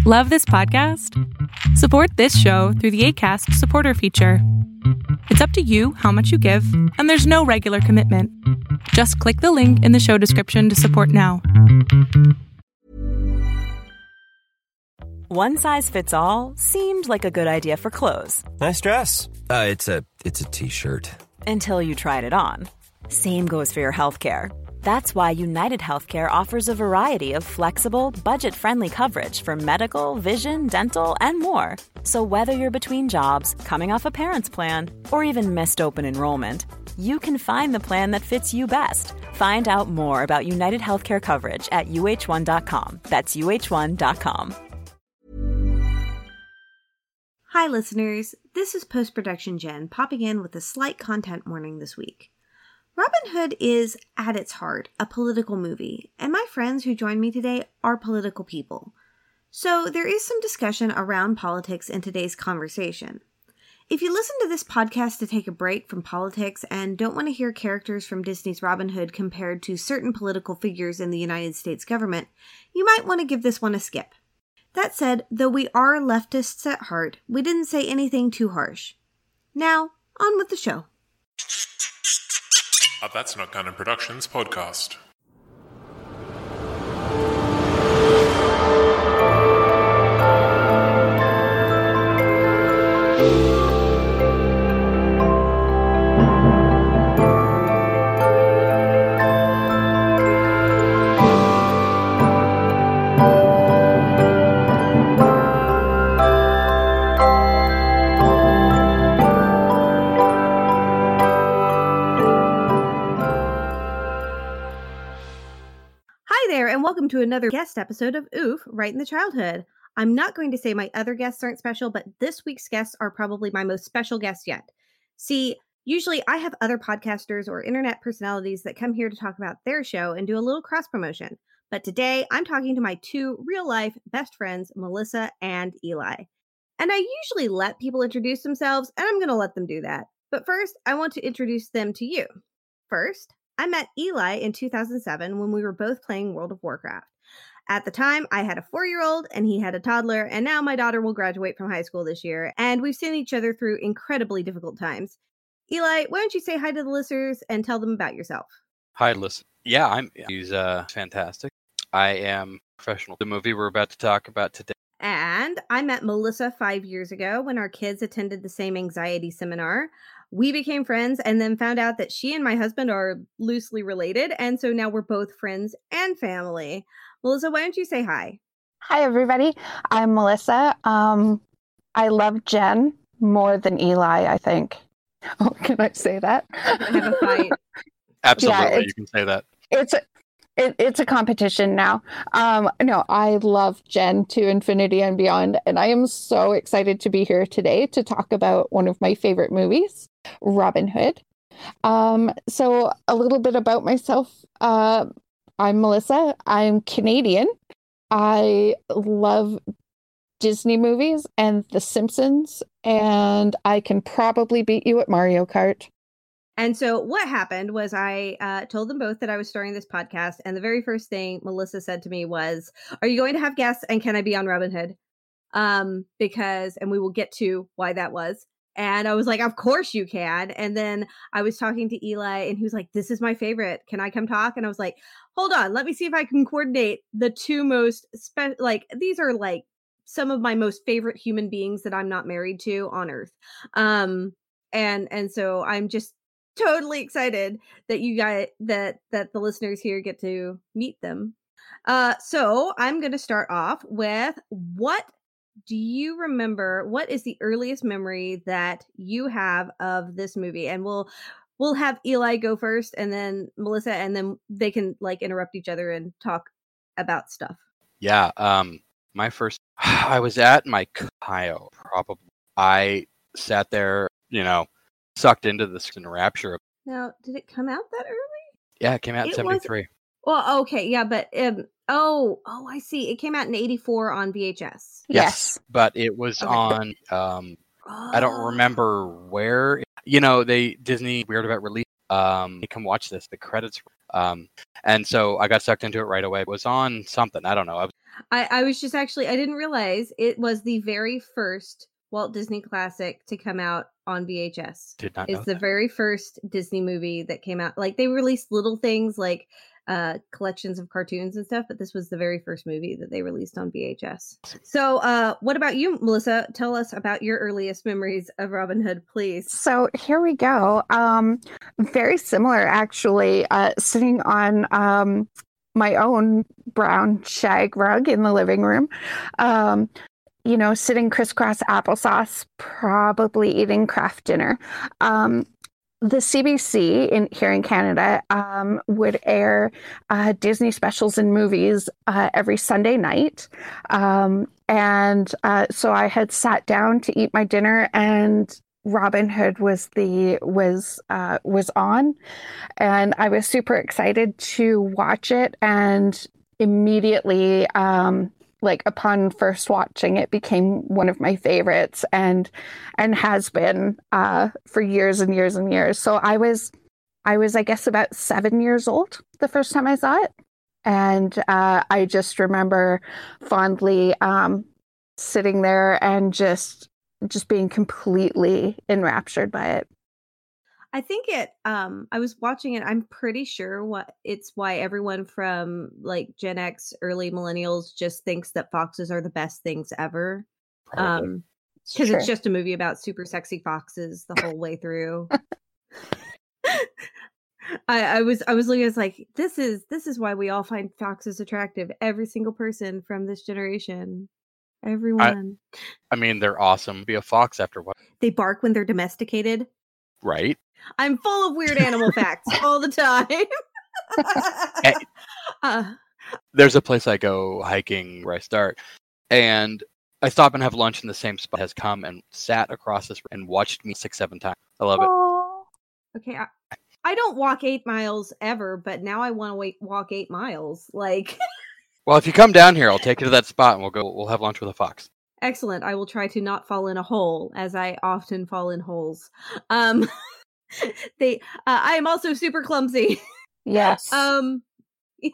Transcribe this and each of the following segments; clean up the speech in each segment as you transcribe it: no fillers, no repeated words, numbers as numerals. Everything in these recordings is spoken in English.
Love this podcast? Support this show through the Acast supporter feature. It's up to you how much you give, and there's no regular commitment. Just click the link in the show description to support now. One size fits all seemed like a good idea for clothes. Nice dress. It's a t-shirt. Until you tried it on. Same goes for your healthcare. That's why United Healthcare offers a variety of flexible, budget-friendly coverage for medical, vision, dental, and more. So whether you're between jobs, coming off a parent's plan, or even missed open enrollment, you can find the plan that fits you best. Find out more about United Healthcare coverage at uh1.com. That's uh1.com. Hi, listeners. This is Post-Production Jen popping in with a slight content warning this week. Robin Hood is, at its heart, a political movie, and my friends who join me today are political people. So there is some discussion around politics in today's conversation. If you listen to this podcast to take a break from politics and don't want to hear characters from Disney's Robin Hood compared to certain political figures in the United States government, you might want to give this one a skip. That said, though we are leftists at heart, we didn't say anything too harsh. Now, on with the show. That's Not Canon Productions podcast. Welcome to another guest episode of Oof, Right in the Childhood. I'm not going to say my other guests aren't special, but this week's guests are probably my most special guests yet. See, usually I have other podcasters or internet personalities that come here to talk about their show and do a little cross promotion. But today I'm talking to my two real-life best friends, Melissa and Eli. And I usually let people introduce themselves, and I'm going to let them do that. But first, I want to introduce them to you. First, I met Eli in 2007 when we were both playing World of Warcraft. At the time, I had a 4-year-old and he had a toddler, and now my daughter will graduate from high school this year, and we've seen each other through incredibly difficult times. Eli, why don't you say hi to the listeners and tell them about yourself? Hi, listen. Yeah, he's fantastic. I am professional. The movie we're about to talk about today. And I met Melissa 5 years ago when our kids attended the same anxiety seminar. We became friends and then found out that she and my husband are loosely related. And so now we're both friends and family. Melissa, why don't you say hi? Hi, everybody. I'm Melissa. I love Jen more than Eli, I think. Oh, can I say that? We're gonna have a fight. Absolutely, yeah, you can say that. It's a competition now. No, I love Jen to infinity and beyond. And I am so excited to be here today to talk about one of my favorite movies, Robin Hood. So a little bit about myself. I'm Melissa. I'm Canadian. I love Disney movies and The Simpsons, and I can probably beat you at Mario Kart. And so what happened was I told them both that I was starting this podcast, and the very first thing Melissa said to me was, "Are you going to have guests, and can I be on Robin Hood?" And we will get to why that was. And I was like, of course you can. And then I was talking to Eli and he was like, this is my favorite. Can I come talk? And I was like, hold on, let me see if I can coordinate the two most these are like some of my most favorite human beings that I'm not married to on earth. And so I'm just totally excited that you guys, that the listeners here get to meet them. So I'm going to start off with, what do you remember? What is the earliest memory that you have of this movie? And we'll have Eli go first, and then Melissa, and then they can like interrupt each other and talk about stuff. Yeah. My first, I was at my Kyle, probably. I sat there, sucked into this rapture. Now, did it come out that early? Yeah, it came out in 73. Well, okay, yeah, but I see. It came out in 84 on VHS. Yes. But it was on I don't remember where. Disney weird about release. You can watch this. The credits. And so I got sucked into it right away. It was on something. I don't know. I was just actually, I didn't realize it was the very first Walt Disney classic to come out on VHS. Did not know It's the that. very first Disney movie that came out. Like they released little things like collections of cartoons and stuff, but this was the very first movie that they released on VHS. So what about you, Melissa? Tell us about your earliest memories of Robin Hood, please. So here we go. Very similar, actually. Sitting on my own brown shag rug in the living room. Sitting crisscross applesauce, probably eating Kraft dinner. The CBC here in Canada would air Disney specials and movies every Sunday night. So I had sat down to eat my dinner, and Robin Hood was on, and I was super excited to watch it, and immediately upon first watching it, became one of my favorites, and has been for years and years and years. So I was I guess about 7 years old the first time I saw it, and I just remember fondly sitting there and just being completely enraptured by it. I think I was watching it. I'm pretty sure why everyone from like Gen X, early millennials just thinks that foxes are the best things ever. Because it's just a movie about super sexy foxes the whole way through. I was looking at like, this is why we all find foxes attractive. Every single person from this generation. Everyone. I mean, they're awesome. Be a fox after what? They bark when they're domesticated. Right. I'm full of weird animal facts all the time. There's a place I go hiking where I start, and I stop and have lunch in the same spot. Has come and sat across this and watched me 6-7 times. I love it. Okay, I don't walk 8 miles ever, but now I want to walk 8 miles. Like, well, if you come down here, I'll take you to that spot, and we'll have lunch with a fox. Excellent. I will try to not fall in a hole, as I often fall in holes. I am also super clumsy. Yes. Yeah.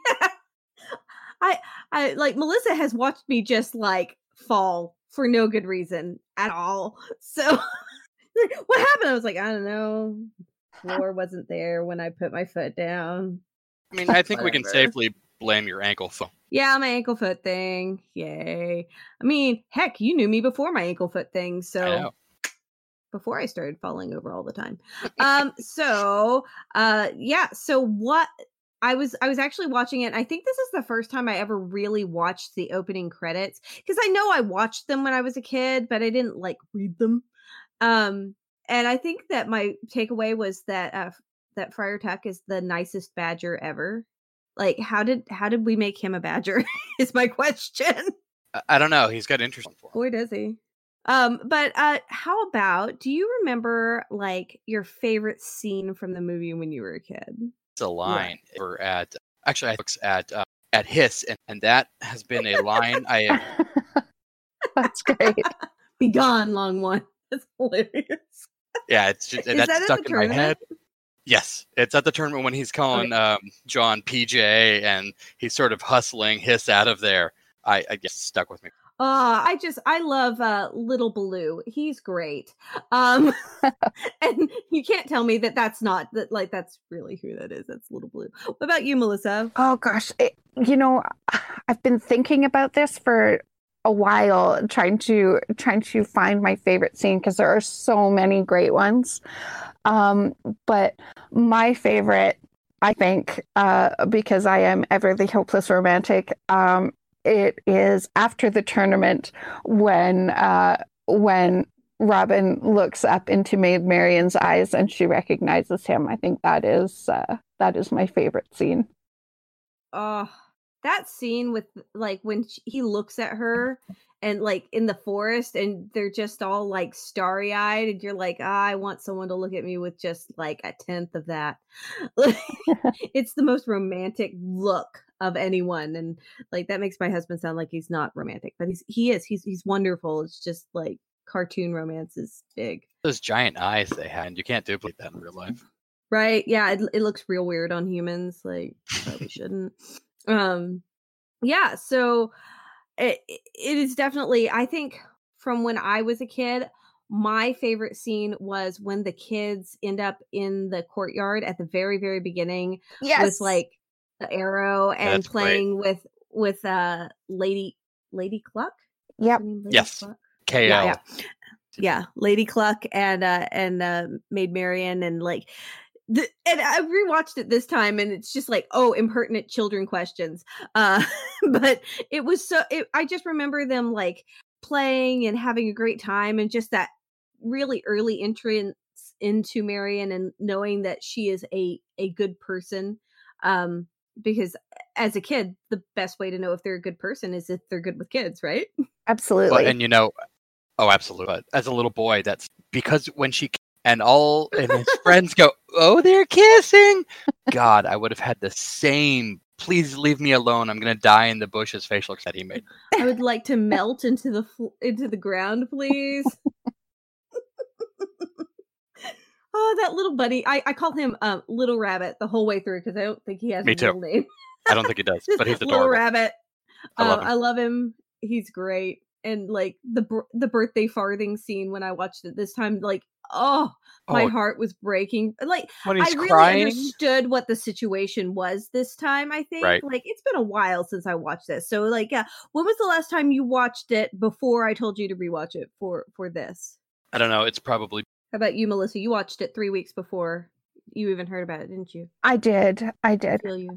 I like Melissa has watched me just like fall for no good reason at all. So what happened? I was like, I don't know. Floor wasn't there when I put my foot down. I mean, I think we can safely blame your ankle foot. Yeah, my ankle foot thing. Yay. I mean, heck, you knew me before my ankle foot thing, so before I started falling over all the time. So what I was actually watching it. I think this is the first time I ever really watched the opening credits, because I know I watched them when I was a kid, but I didn't like read them. And I think that my takeaway was that that Friar Tuck is the nicest badger ever. Like, how did we make him a badger? Is my question. I don't know. He's got interesting for him. Boy, does he. But how about, do you remember like your favorite scene from the movie when you were a kid? It's a line. We're at Hiss, and that has been a line I have. That's great. Be gone, long one. That's hilarious. Yeah, it's just that's stuck in my head. Yes, it's at the tournament when he's calling John PJ, and he's sort of hustling Hiss out of there. I guess it's stuck with me. I love Little Baloo. He's great. And you can't tell me that's not that, like, that's really who that is. That's Little Baloo. What about you, Melissa? Oh gosh, I've been thinking about this for a while, trying to find my favorite scene, because there are so many great ones. But my favorite, I think, because I am ever the hopeless romantic, it is after the tournament when Robin looks up into Maid Marian's eyes and she recognizes him. I think that is my favorite scene. That scene with like when he looks at her and like in the forest and they're just all like starry eyed and you're like, I want someone to look at me with just like a tenth of that. It's the most romantic look of anyone, and like that makes my husband sound like he's not romantic, but he's wonderful. It's just like cartoon romance is big. Those giant eyes they had, and you can't duplicate that in real life. Right. Yeah, it looks real weird on humans. Like, probably shouldn't. Yeah, so it is definitely, I think, from when I was a kid, my favorite scene was when the kids end up in the courtyard at the very, very beginning with like the arrow and playing with Lady Cluck. Yep. Yes. Cluck? KL. Yeah, Lady Cluck and Maid Marian and like. And I rewatched it this time, and it's just like, oh, impertinent children questions. But it was I just remember them like playing and having a great time, and just that really early entrance into Marian and knowing that she is a good person. Because as a kid, the best way to know if they're a good person is if they're good with kids, right? Absolutely. But, and absolutely. But as a little boy, that's because when she and his friends go, oh, they're kissing. God, I would have had the same, please leave me alone, I'm going to die in the bushes facial that he made. I would like to melt into the ground, please. Oh, that little bunny. I call him Little Rabbit the whole way through because I don't think he has a real name. I don't think he does, but he's adorable. Little Rabbit. I love him. He's great. And like the birthday farthing scene when I watched it this time, like, my heart was breaking. Like, when he's I really crying. understood what the situation was this time, I think. Right. Like, it's been a while since I watched this. So, like, yeah. When was the last time you watched it before I told you to rewatch it for this? I don't know. It's probably... How about you, Melissa? You watched it 3 weeks before you even heard about it, didn't you? I did. I feel you.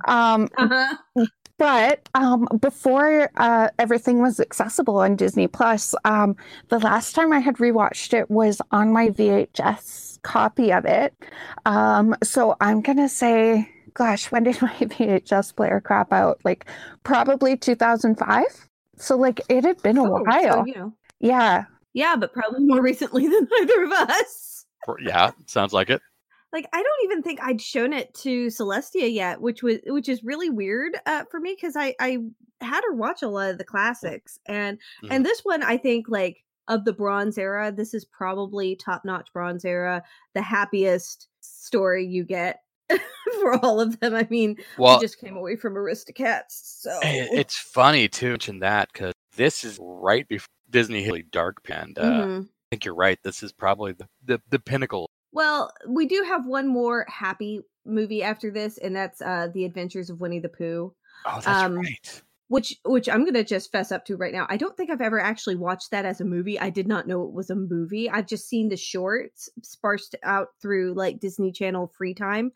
But before everything was accessible on Disney Plus, the last time I had rewatched it was on my VHS copy of it. So I'm gonna say, gosh, when did my VHS player crap out? Like probably 2005. So like it had been a while. So, Yeah, but probably more recently than either of us. Yeah, sounds like it. Like, I don't even think I'd shown it to Celestia yet, which is really weird for me because I had her watch a lot of the classics, and this one, I think, like, of the Bronze era, this is probably top-notch Bronze era, the happiest story you get for all of them. I mean, we just came away from Aristocats, so it's funny to mention that because this is right before Disney hit Dark Pand. I think you're right. This is probably the pinnacle. Well, we do have one more happy movie after this, and that's The Adventures of Winnie the Pooh. Oh, that's right. Which I'm going to just fess up to right now. I don't think I've ever actually watched that as a movie. I did not know it was a movie. I've just seen the shorts sparsed out through like Disney Channel free time.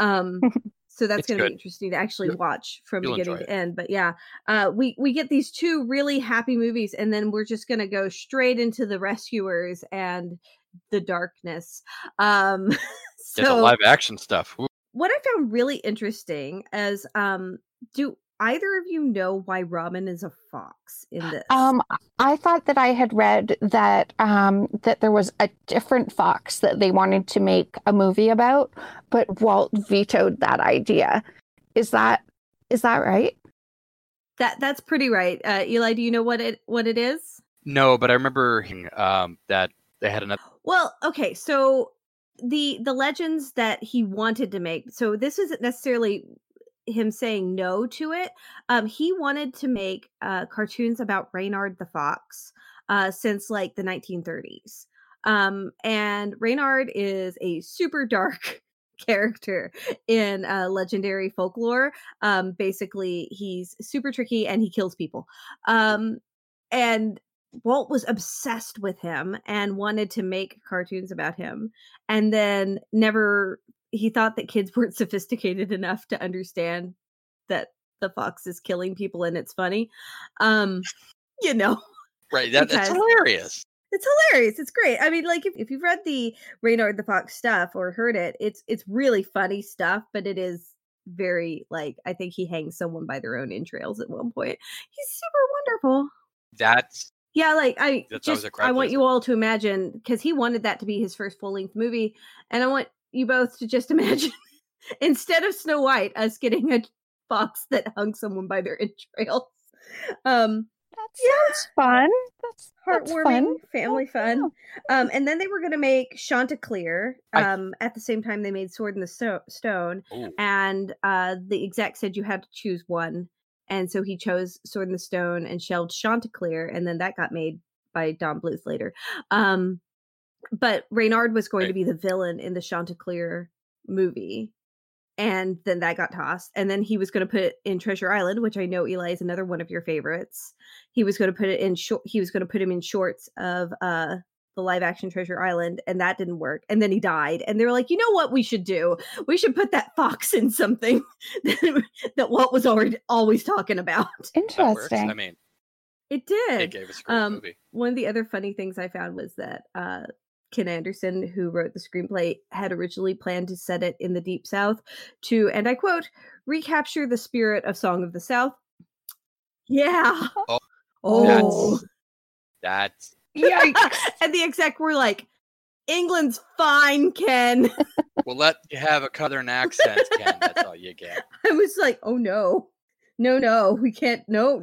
So that's going to be interesting to actually watch from beginning to end. But yeah, we get these two really happy movies, and then we're just going to go straight into The Rescuers and the darkness. So the live action stuff. Ooh. What I found really interesting is do either of you know why Robin is a fox in this? I thought that I had read that that there was a different fox that they wanted to make a movie about, but Walt vetoed that idea. Is that right? That's pretty right. Eli, do you know what it is? No, but I remember that they had another. Well, okay, so the legends that he wanted to make. So this isn't necessarily him saying no to it. He wanted to make cartoons about Reynard the Fox since like the 1930s. And Reynard is a super dark character in legendary folklore. Basically, he's super tricky and he kills people. And Walt was obsessed with him and wanted to make cartoons about him. And then he thought that kids weren't sophisticated enough to understand that the fox is killing people and it's funny. Right. That's hilarious. It's hilarious. It's great. I mean, like if you've read the Reynard the Fox stuff or heard it, it's really funny stuff, but it is very like, I think he hangs someone by their own entrails at one point. He's super wonderful. Yeah, like I want you all to imagine, because he wanted that to be his first full-length movie, and I want you both to just imagine instead of Snow White, us getting a fox that hung someone by their entrails. That sounds fun. That That's heartwarming fun. family fun. And then they were going to make Chanticleer. At the same time, they made Sword in the Stone, Ooh. and the exec said you had to choose one, and so he chose Sword in the Stone and shelved Chanticleer, and then that got made by Don Bluth later. But Reynard was going to be the villain in the Chanticleer movie. And then that got tossed. And then he was going to put it in Treasure Island, which I know, Eli, is another one of your favorites. He was going to put it in he was going to put him in shorts of the live action Treasure Island, and that didn't work. And then he died. And they were like, you know what we should do? We should put that fox in something that Walt was always talking about. Interesting. I mean, it did. It gave us a great movie. One of the other funny things I found was that Ken Anderson, who wrote the screenplay, had originally planned to set it in the Deep South to, and I quote, recapture the spirit of Song of the South. Yeah. Oh. That's Yikes. And the exec were like, England's fine, Ken. We'll let you have a southern accent, Ken. That's all you get. I was like, oh no. No, we can't. No.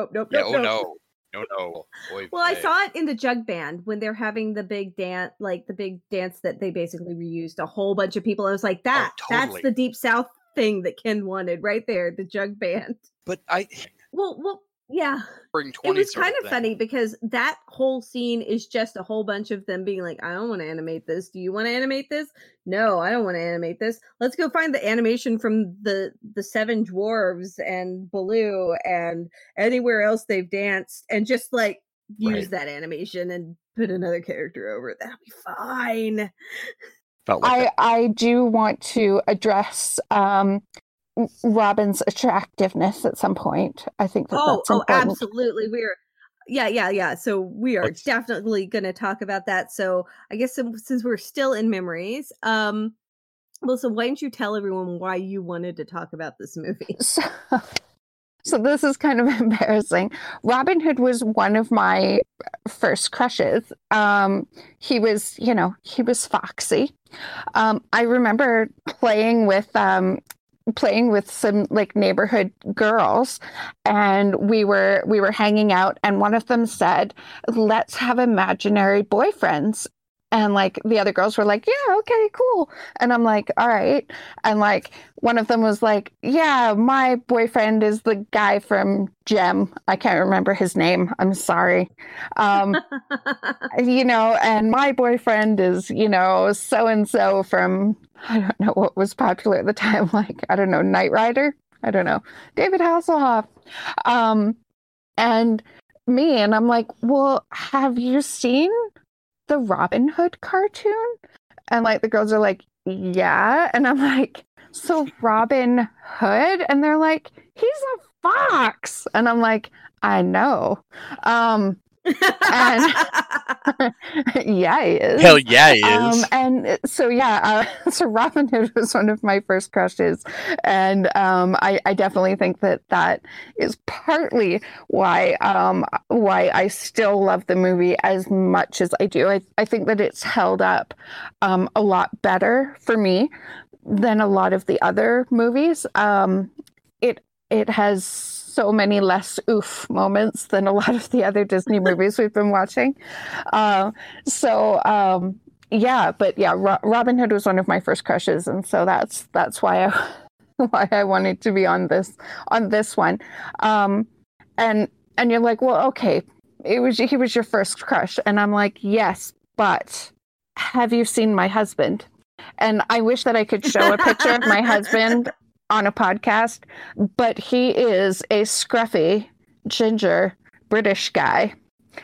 Oy Well, I vey. saw it in the Jug Band when they're having the big dance, that they basically reused a whole bunch of people. I was like, that's totally. the Deep South thing that Ken wanted right there, the Jug Band. But Well, yeah. Spring It 20 was sort kind of thing. funny because that whole scene is just a whole bunch of them being like, I don't want to animate this. Do you want to animate this? No, I don't want to animate this. Let's go find the animation from the Seven Dwarves and Baloo and anywhere else they've danced and just like use that animation and put another character over it. That'll be fine. Felt like I do want to address Robin's attractiveness at some point. I think that's important. Absolutely. Yeah. So we are definitely going to talk about that. So I guess since we're still in memories, Melissa, why don't you tell everyone why you wanted to talk about this movie? So this is kind of embarrassing. Robin Hood was one of my first crushes. He was foxy. I remember playing with some like neighborhood girls, and we were hanging out, and one of them said, let's have imaginary boyfriends. And like the other girls were like, yeah, okay, cool. And I'm like, all right. And like one of them was like, yeah, my boyfriend is the guy from Gem. I can't remember his name. I'm sorry. And my boyfriend is, so-and-so from, I don't know what was popular at the time. Like, I don't know, Knight Rider. I don't know, David Hasselhoff. And I'm like, well, have you seen the Robin Hood cartoon? And like the girls are like, yeah. And I'm like, so Robin Hood? And they're like, he's a fox. And I'm like, I know. And yeah, he is. Hell yeah, he is. And so so Robin Hood was one of my first crushes, and I definitely think that is partly why I still love the movie as much as I do. I think that it's held up a lot better for me than a lot of the other movies. It has so many less oof moments than a lot of the other Disney movies we've been watching. Robin Hood was one of my first crushes, and so that's why I wanted to be on this one. And you're like, well, okay, he was your first crush, and I'm like, yes, but have you seen my husband? And I wish that I could show a picture of my husband on a podcast, but he is a scruffy, ginger British guy.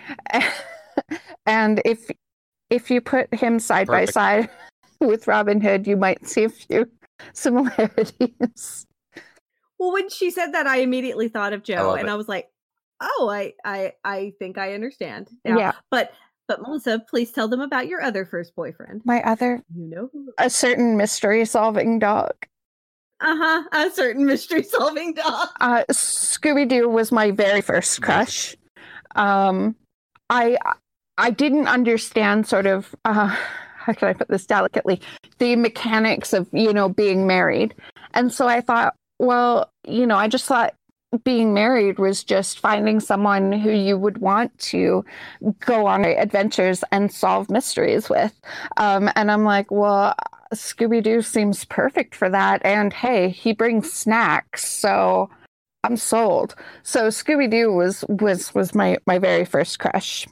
And if you put him side by side with Robin Hood, you might see a few similarities. Well, when she said that, I immediately thought of Joe, and I was like, oh, I think I understand now. Yeah. But Melissa, please tell them about your other first boyfriend. My other, a certain mystery solving dog. A certain mystery solving dog. Scooby-Doo was my very first crush. I didn't understand sort of how can I put this delicately, the mechanics of being married, and so I thought, well, I just thought being married was just finding someone who you would want to go on adventures and solve mysteries with. And I'm like, well, Scooby-Doo seems perfect for that. And hey, he brings snacks, so I'm sold. So Scooby-Doo was my very first crush.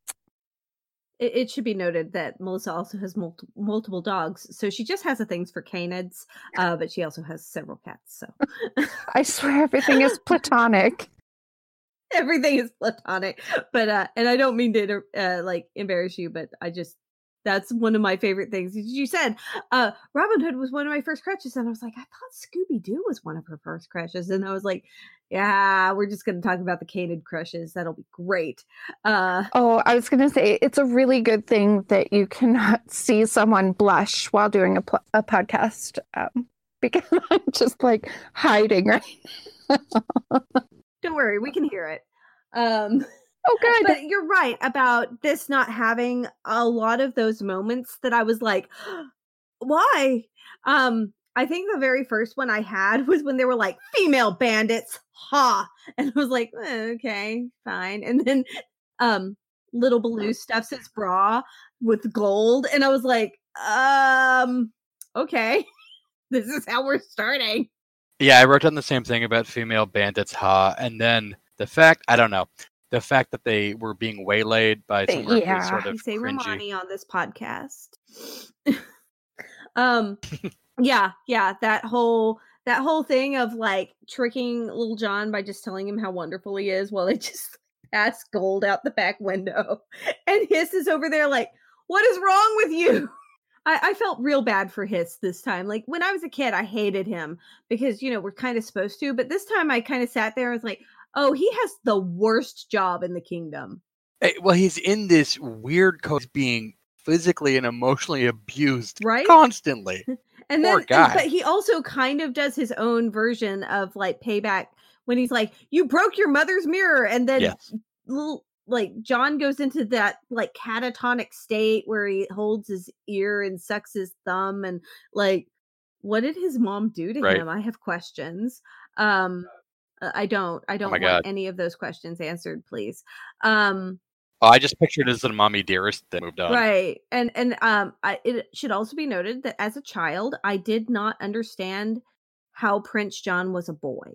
It should be noted that Melissa also has multiple dogs, so she just has a thing for canids, but she also has several cats. So I swear everything is platonic. Everything is platonic, but and I don't mean to like embarrass you, but that's one of my favorite things. You said Robin Hood was one of my first crushes, and I was like, I thought Scooby-Doo was one of her first crushes, and I was like, yeah, we're just going to talk about the canid crushes. That'll be great. I was going to say, it's a really good thing that you cannot see someone blush while doing a podcast, because I'm just like hiding right now. Don't worry, we can hear it. Oh, good. But you're right about this not having a lot of those moments that I was like, why? I think the very first one I had was when they were like, female bandits, ha! And I was like, okay, fine. And then Little Baloo stuffs his bra with gold, and I was like, okay, this is how we're starting. Yeah, I wrote down the same thing about female bandits, ha! And then the fact that they were being waylaid by some sort of you say cringy. Romani on this podcast. Yeah, that whole thing of like tricking Little John by just telling him how wonderful he is while they just pass gold out the back window, and Hiss is over there like, what is wrong with you? I felt real bad for Hiss this time. Like when I was a kid, I hated him because we're kind of supposed to, but this time I kind of sat there and was like, oh, he has the worst job in the kingdom. Well, he's in this weird code being physically and emotionally abused, right? Constantly. And Poor then, guy. But he also kind of does his own version of like payback when he's like, you broke your mother's mirror. And then like John goes into that like catatonic state where he holds his ear and sucks his thumb. And like, what did his mom do to him? I have questions. I don't want any of those questions answered, please. I just pictured it as a mommy dearest that moved on. Right. And it should also be noted that as a child, I did not understand how Prince John was a boy.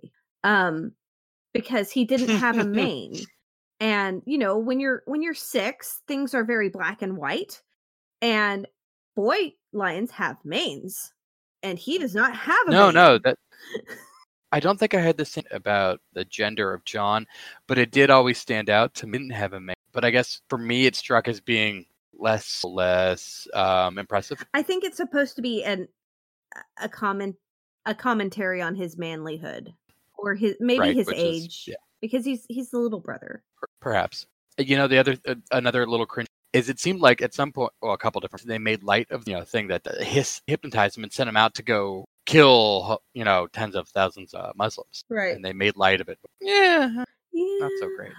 Because he didn't have a mane. And when you're 6, things are very black and white. And boy lions have manes. And he does not have a mane. No, that I don't think I had the same about the gender of John, but it did always stand out to me. Didn't have a mane. But I guess for me, it struck as being less impressive. I think it's supposed to be a commentary on his manlyhood or his age, because he's the little brother. Perhaps. The other another little cringe is it seemed like at some point, a couple different, they made light of thing that Hiss hypnotized him and sent him out to go kill tens of thousands of Muslims, right? And they made light of it. Yeah. Not so great.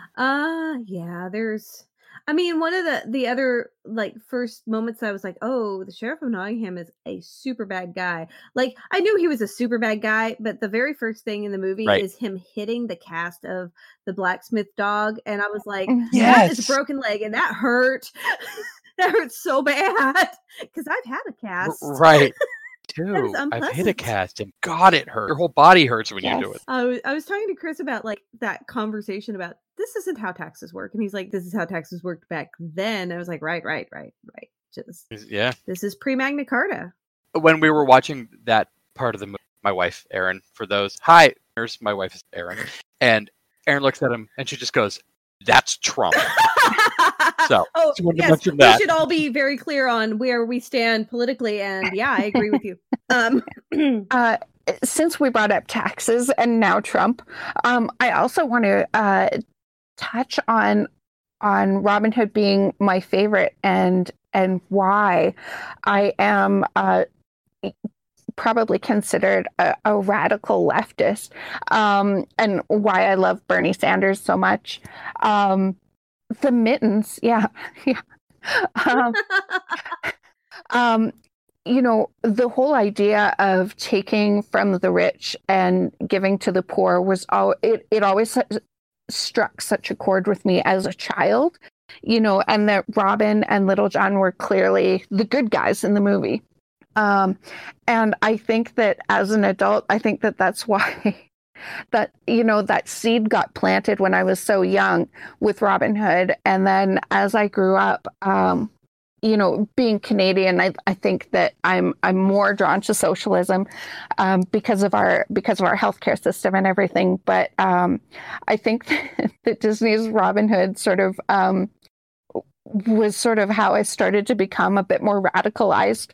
There's one of the other like first moments I was like, oh, the Sheriff of Nottingham is a super bad guy. Like I knew he was a super bad guy, but the very first thing in the movie is him hitting the cast of the blacksmith dog, and I was like, that is a broken leg, and that hurt. That hurt so bad because I've had a cast. Right. Too. I've hit a cast and God, it hurt. Your whole body hurts when you do it. I was talking to Chris about like that conversation about this isn't how taxes work, and he's like, this is how taxes worked back then. I was like, right. Just this is pre-Magna Carta. When we were watching that part of the movie, my wife Erin, for those hi, my wife is Erin, and Erin looks at him and she just goes, "That's Trump." So, yes, we should all be very clear on where we stand politically, and I agree with you. Since we brought up taxes and now Trump, I also want to touch on Robin Hood being my favorite and why I am probably considered a radical leftist, and why I love Bernie Sanders so much. The mittens, the whole idea of taking from the rich and giving to the poor was it always struck such a chord with me as a child, and that Robin and Little John were clearly the good guys in the movie. And I think that as an adult, I think that that's why that seed got planted when I was so young with Robin Hood. And then as I grew up, being Canadian, I think that I'm more drawn to socialism because of our healthcare system and everything. But I think that Disney's Robin Hood sort of was sort of how I started to become a bit more radicalized,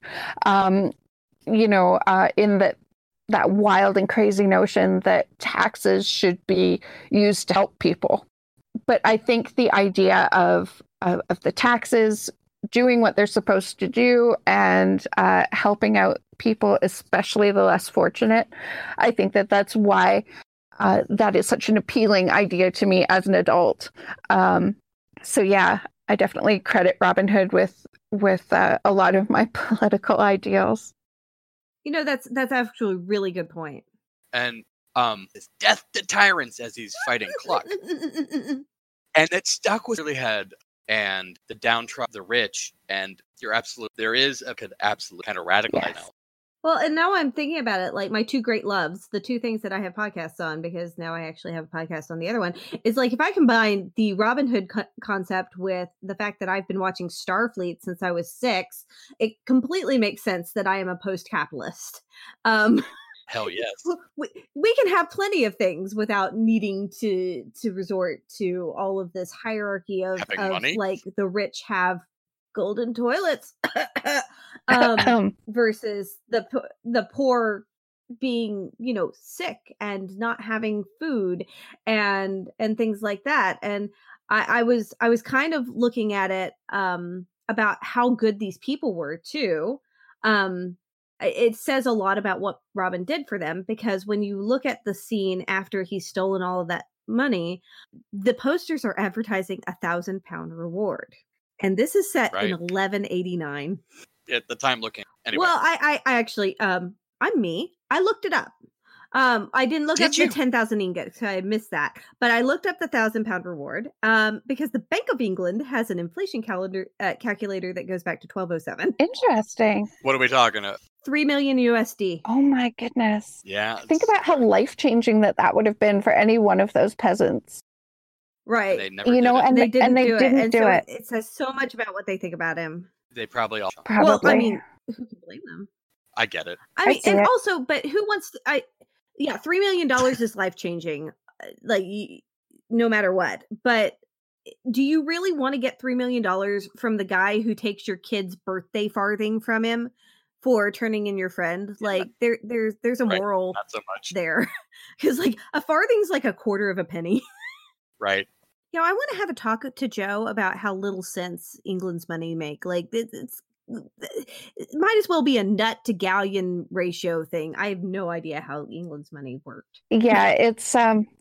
in that wild and crazy notion that taxes should be used to help people. But I think the idea of the taxes doing what they're supposed to do and helping out people, especially the less fortunate, I think that that's why that is such an appealing idea to me as an adult. So yeah, I definitely credit Robin Hood with a lot of my political ideals. That's actually a really good point. And it's death to tyrants as he's fighting Cluck. And it stuck with really head and the downtrodden, the rich, and there is a absolute kind of radical. Yes. Well, and now I'm thinking about it, like my two great loves, the two things that I have podcasts on, because now I actually have a podcast on the other one, is like if I combine the Robin Hood concept with the fact that I've been watching Starfleet since I was 6, it completely makes sense that I am a post-capitalist. Hell yes. We can have plenty of things without needing to resort to all of this hierarchy of like the rich have golden toilets versus the poor being sick and not having food and things like that. And I was kind of looking at it about how good these people were too. It says a lot about what Robin did for them, because when you look at the scene after he's stolen all of that money, the posters are advertising £1,000 reward. And this is set in 1189. At the time looking. Anyway. Well, I actually, I'm me. I looked it up. I didn't look up the 10,000 ingots. I missed that. But I looked up the £1,000 reward because the Bank of England has an inflation calculator that goes back to 1207. Interesting. What are we talking about? 3 million USD. Oh my goodness. Yeah. Think about how life-changing that would have been for any one of those peasants. Right. And they didn't do it. It says so much about what they think about him. They probably all. Probably. Well, I mean, who can blame them? I get it. I mean, and also, but who wants to? $3 million is life changing, like no matter what. But do you really want to get $3 million from the guy who takes your kid's birthday farthing from him for turning in your friend? Like there's a moral not so much there, because like a farthing's like a quarter of a penny. Right. I want to have a talk to Joe about how little sense England's money make. Like it might as well be a nut to galleon ratio thing. I have no idea how England's money worked. Yeah, it's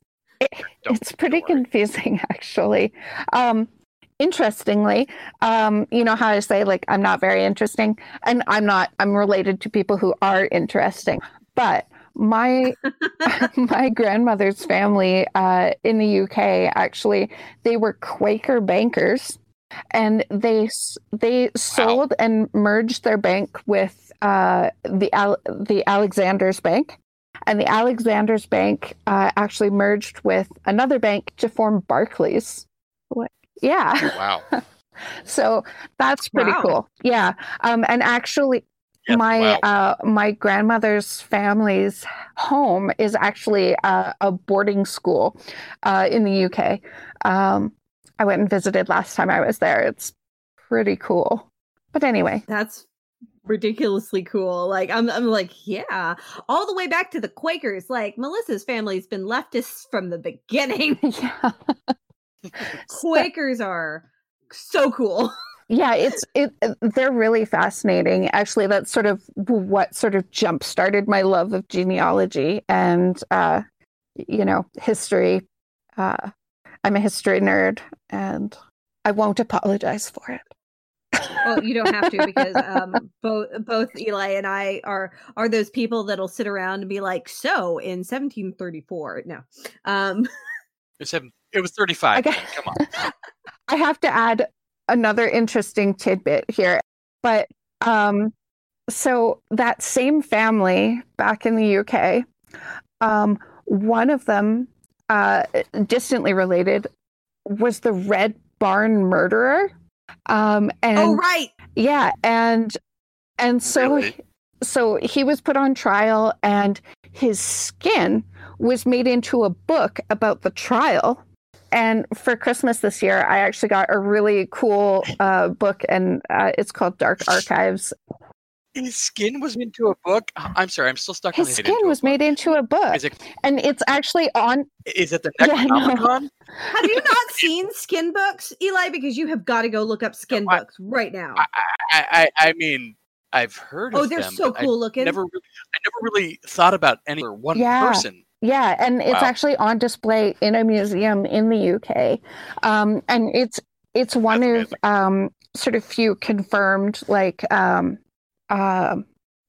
pretty confusing actually. Interestingly, you know how I say like I'm not very interesting, and I'm related to people who are interesting, but my grandmother's family in the UK, actually, they were Quaker bankers, and they sold and merged their bank with the Alexander's Bank, and the Alexander's Bank actually merged with another bank to form Barclays. What? Yeah. Wow. So that's pretty cool. Yeah. And actually, my grandmother's family's home is actually a boarding school in the UK. I went and visited last time I was there. It's pretty cool. But anyway, that's ridiculously cool. Like I'm like, yeah, all the way back to the Quakers. Like Melissa's family's been leftists from the beginning. Yeah. Quakers are so cool. Yeah, they're really fascinating. Actually, that's sort of what sort of jump started my love of genealogy and history. I'm a history nerd, and I won't apologize for it. Well, you don't have to because both Eli and I are those people that'll sit around and be like, so in 1734. No. It was 35. Okay. Come on. I have to add another interesting tidbit here. But so that same family back in the UK, one of them, distantly related, was the Red Barn murderer. And oh, right. Yeah, and so Really? so he was put on trial, and his skin was made into a book about the trial. And for Christmas this year, I actually got a really cool book, and it's called Dark Archives. His skin was into a book? I'm sorry, I'm still stuck on His skin was made into a book. And it's actually on... Is it the Yeah, no. Necronomicon? Have you not seen skin books, Eli? Because you have got to go look up skin books right now. I mean, I've heard of them. Oh, they're so but cool looking. I never really thought about any one person. Yeah, and it's Wow. actually on display in a museum in the UK. And it's one That's of sort of few confirmed, like... Skin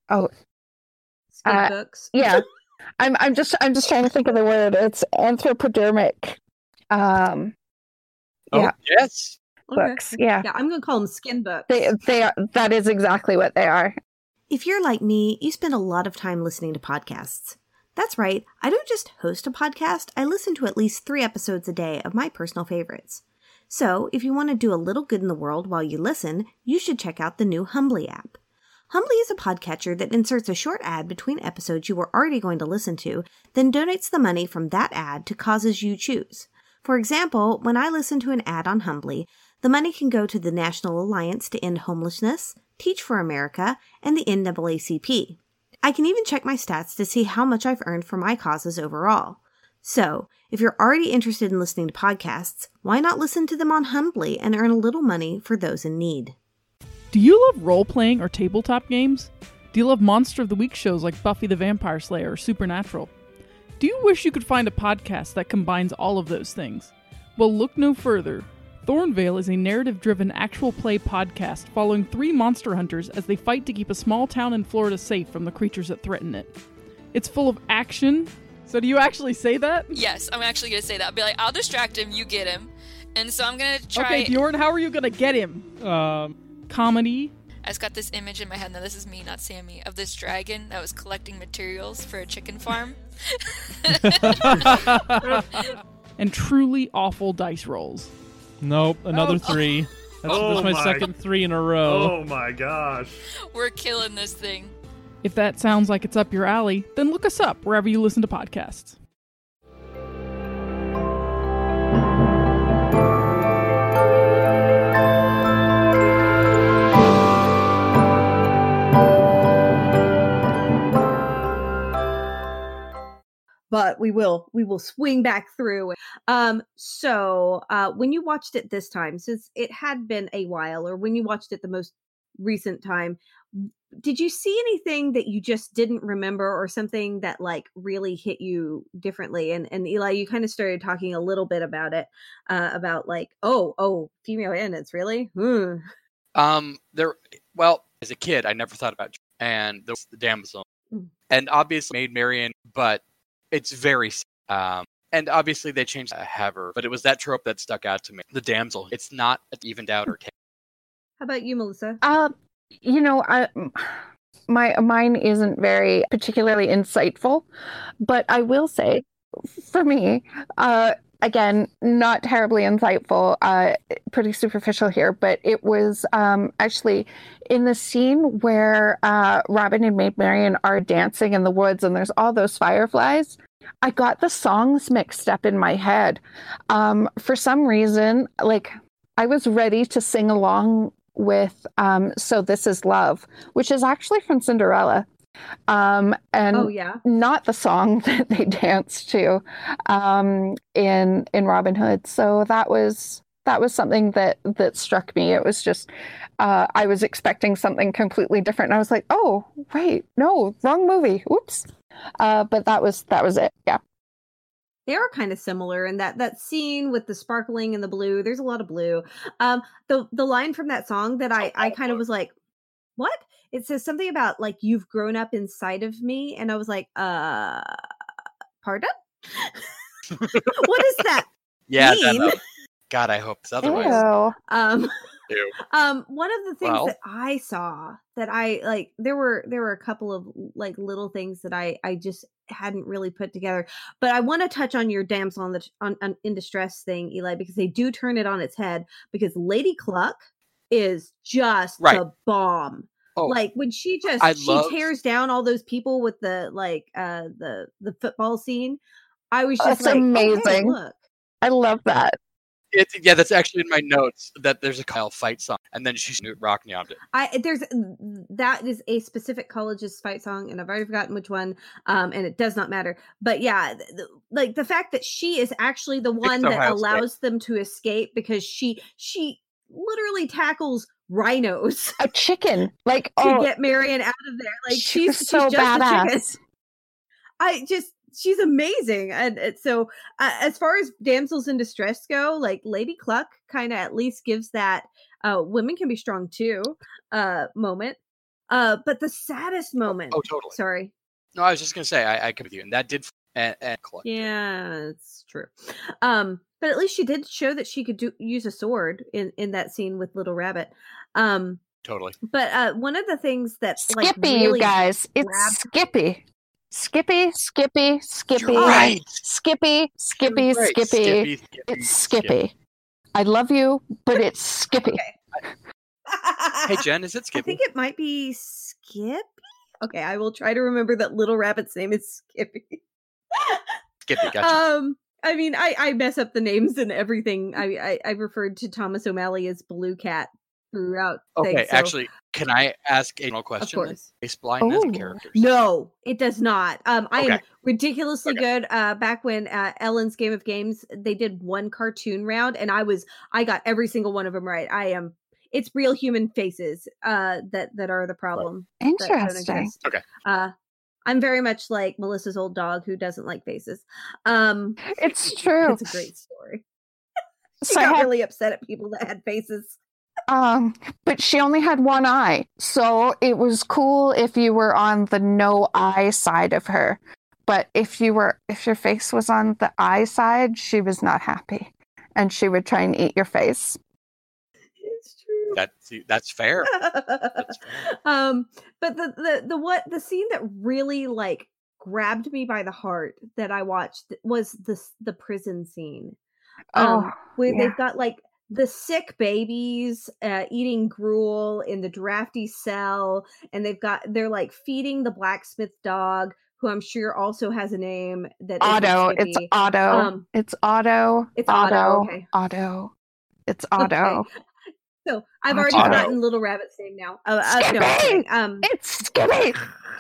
books. Yeah, I'm just trying to think of the word. It's anthropodermic. Oh, Yeah. yes. Books. Yeah, Yeah, I'm going to call them skin books. they are. That is exactly what they are. If you're like me, you spend a lot of time listening to podcasts. That's right, I don't just host a podcast, I listen to at least 3 episodes a day of my personal favorites. So, if you want to do a little good in the world while you listen, you should check out the new Humbly app. Humbly is a podcatcher that inserts a short ad between episodes you were already going to listen to, then donates the money from that ad to causes you choose. For example, when I listen to an ad on Humbly, the money can go to the National Alliance to End Homelessness, Teach for America, and the NAACP. I can even check my stats to see how much I've earned for my causes overall. So, if you're already interested in listening to podcasts, why not listen to them on Humbly and earn a little money for those in need? Do you love role-playing or tabletop games? Do you love Monster of the Week shows like Buffy the Vampire Slayer or Supernatural? Do you wish you could find a podcast that combines all of those things? Well, look no further. Thornvale is a narrative-driven actual play podcast following 3 monster hunters as they fight to keep a small town in Florida safe from the creatures that threaten it. It's full of action. So do you actually say that? Yes, I'm actually going to say that. I'll be like, I'll distract him, you get him. And so I'm going to try... Okay, Bjorn, how are you going to get him? Comedy. I just got this image in my head, now this is me, not Sammy, of this dragon that was collecting materials for a chicken farm. And truly awful dice rolls. Nope, another 3. That's my second 3 in a row. Oh my gosh. We're killing this thing. If that sounds like it's up your alley, then look us up wherever you listen to podcasts. But we will swing back through. So when you watched it this time, since it had been a while, or when you watched it the most recent time, did you see anything that you just didn't remember, or something that like really hit you differently? And Eli, you kind of started talking a little bit about it, about like, oh, female bandits, really? Well, as a kid, I never thought about and there was the damsel, and obviously Maid Marian, but it's very, and obviously they changed have her, but it was that trope that stuck out to me. The damsel, it's not evened out or taken. How about you, Melissa? Mine isn't very particularly insightful, but I will say, for me, again, not terribly insightful, pretty superficial here, but it was actually in the scene where Robin and Maid Marian are dancing in the woods and there's all those fireflies. I got the songs mixed up in my head. For some reason, like, I was ready to sing along with So This Is Love, which is actually from Cinderella. And not the song that they danced to in Robin Hood. So that was something that struck me. It was just I was expecting something completely different, and I was like, oh wait, no, wrong movie, oops. But that was it. Yeah, they are kind of similar. And that scene with the sparkling and the blue, there's a lot of blue. The line from that song that I kind of was like, what? It says something about like, you've grown up inside of me. And I was like, pardon? What is that? Yeah, mean? God, I hope it's otherwise. Ew. One of the things that I saw that I like, there were a couple of like little things that I just hadn't really put together, but I want to touch on your damsel on in distress thing, Eli, because they do turn it on its head, because Lady Cluck is just the bomb. Oh, like when she tears down all those people with the like the football scene. I was just like, amazing. Oh, hey, look. I love that. That's actually in my notes, that there's a Kyle fight song, and then she's Newt Rockney on it. That is a specific college's fight song, and I've already forgotten which one, and it does not matter. But yeah, like the fact that she is actually the one that allows them to escape, because she literally tackles rhinos, a chicken, like to get Marion out of there. Like she's so just badass. a chicken. She's amazing. And so as far as damsels in distress go, like Lady Cluck kind of at least gives that women can be strong too moment. But the saddest moment. Oh, totally. Sorry. No, I was just gonna say I could with you, and that did and Cluck. Yeah, it's true. But at least she did show that she could use a sword in that scene with Little Rabbit. Totally. But one of the things that Skippy, like really you guys, it's Skippy. Skippy. Right. Skippy. Right. It's Skippy. I love you, but it's Skippy. Okay. Hey, Jen, is it Skippy? I think it might be Skippy. Okay, I will try to remember that Little Rabbit's name is Skippy. Skippy, gotcha. I mean, I mess up the names and everything. I referred to Thomas O'Malley as Blue Cat throughout. Okay, actually, can I ask a question? Of course. Face blindness characters. No, it does not. I am ridiculously good. Back when Ellen's Game of Games, they did one cartoon round, and I got every single one of them right. It's real human faces that are the problem. Interesting. Okay. I'm very much like Melissa's old dog who doesn't like faces. It's true. It's a great story. She got really upset at people that had faces. But she only had one eye, so it was cool if you were on the no eye side of her. But if your face was on the eye side, she was not happy, and she would try and eat your face. It's true. That's fair. That's fair. But the scene that really like grabbed me by the heart that I watched was the prison scene. Where they've got like the sick babies eating gruel in the drafty cell, and they're like feeding the blacksmith dog, who I'm sure also has a name. That Otto. It's Otto. It's Otto. It's Otto. Okay. Otto. It's Otto. Okay. So I've already forgotten Little Rabbit's name now. Skippy! It's Skippy.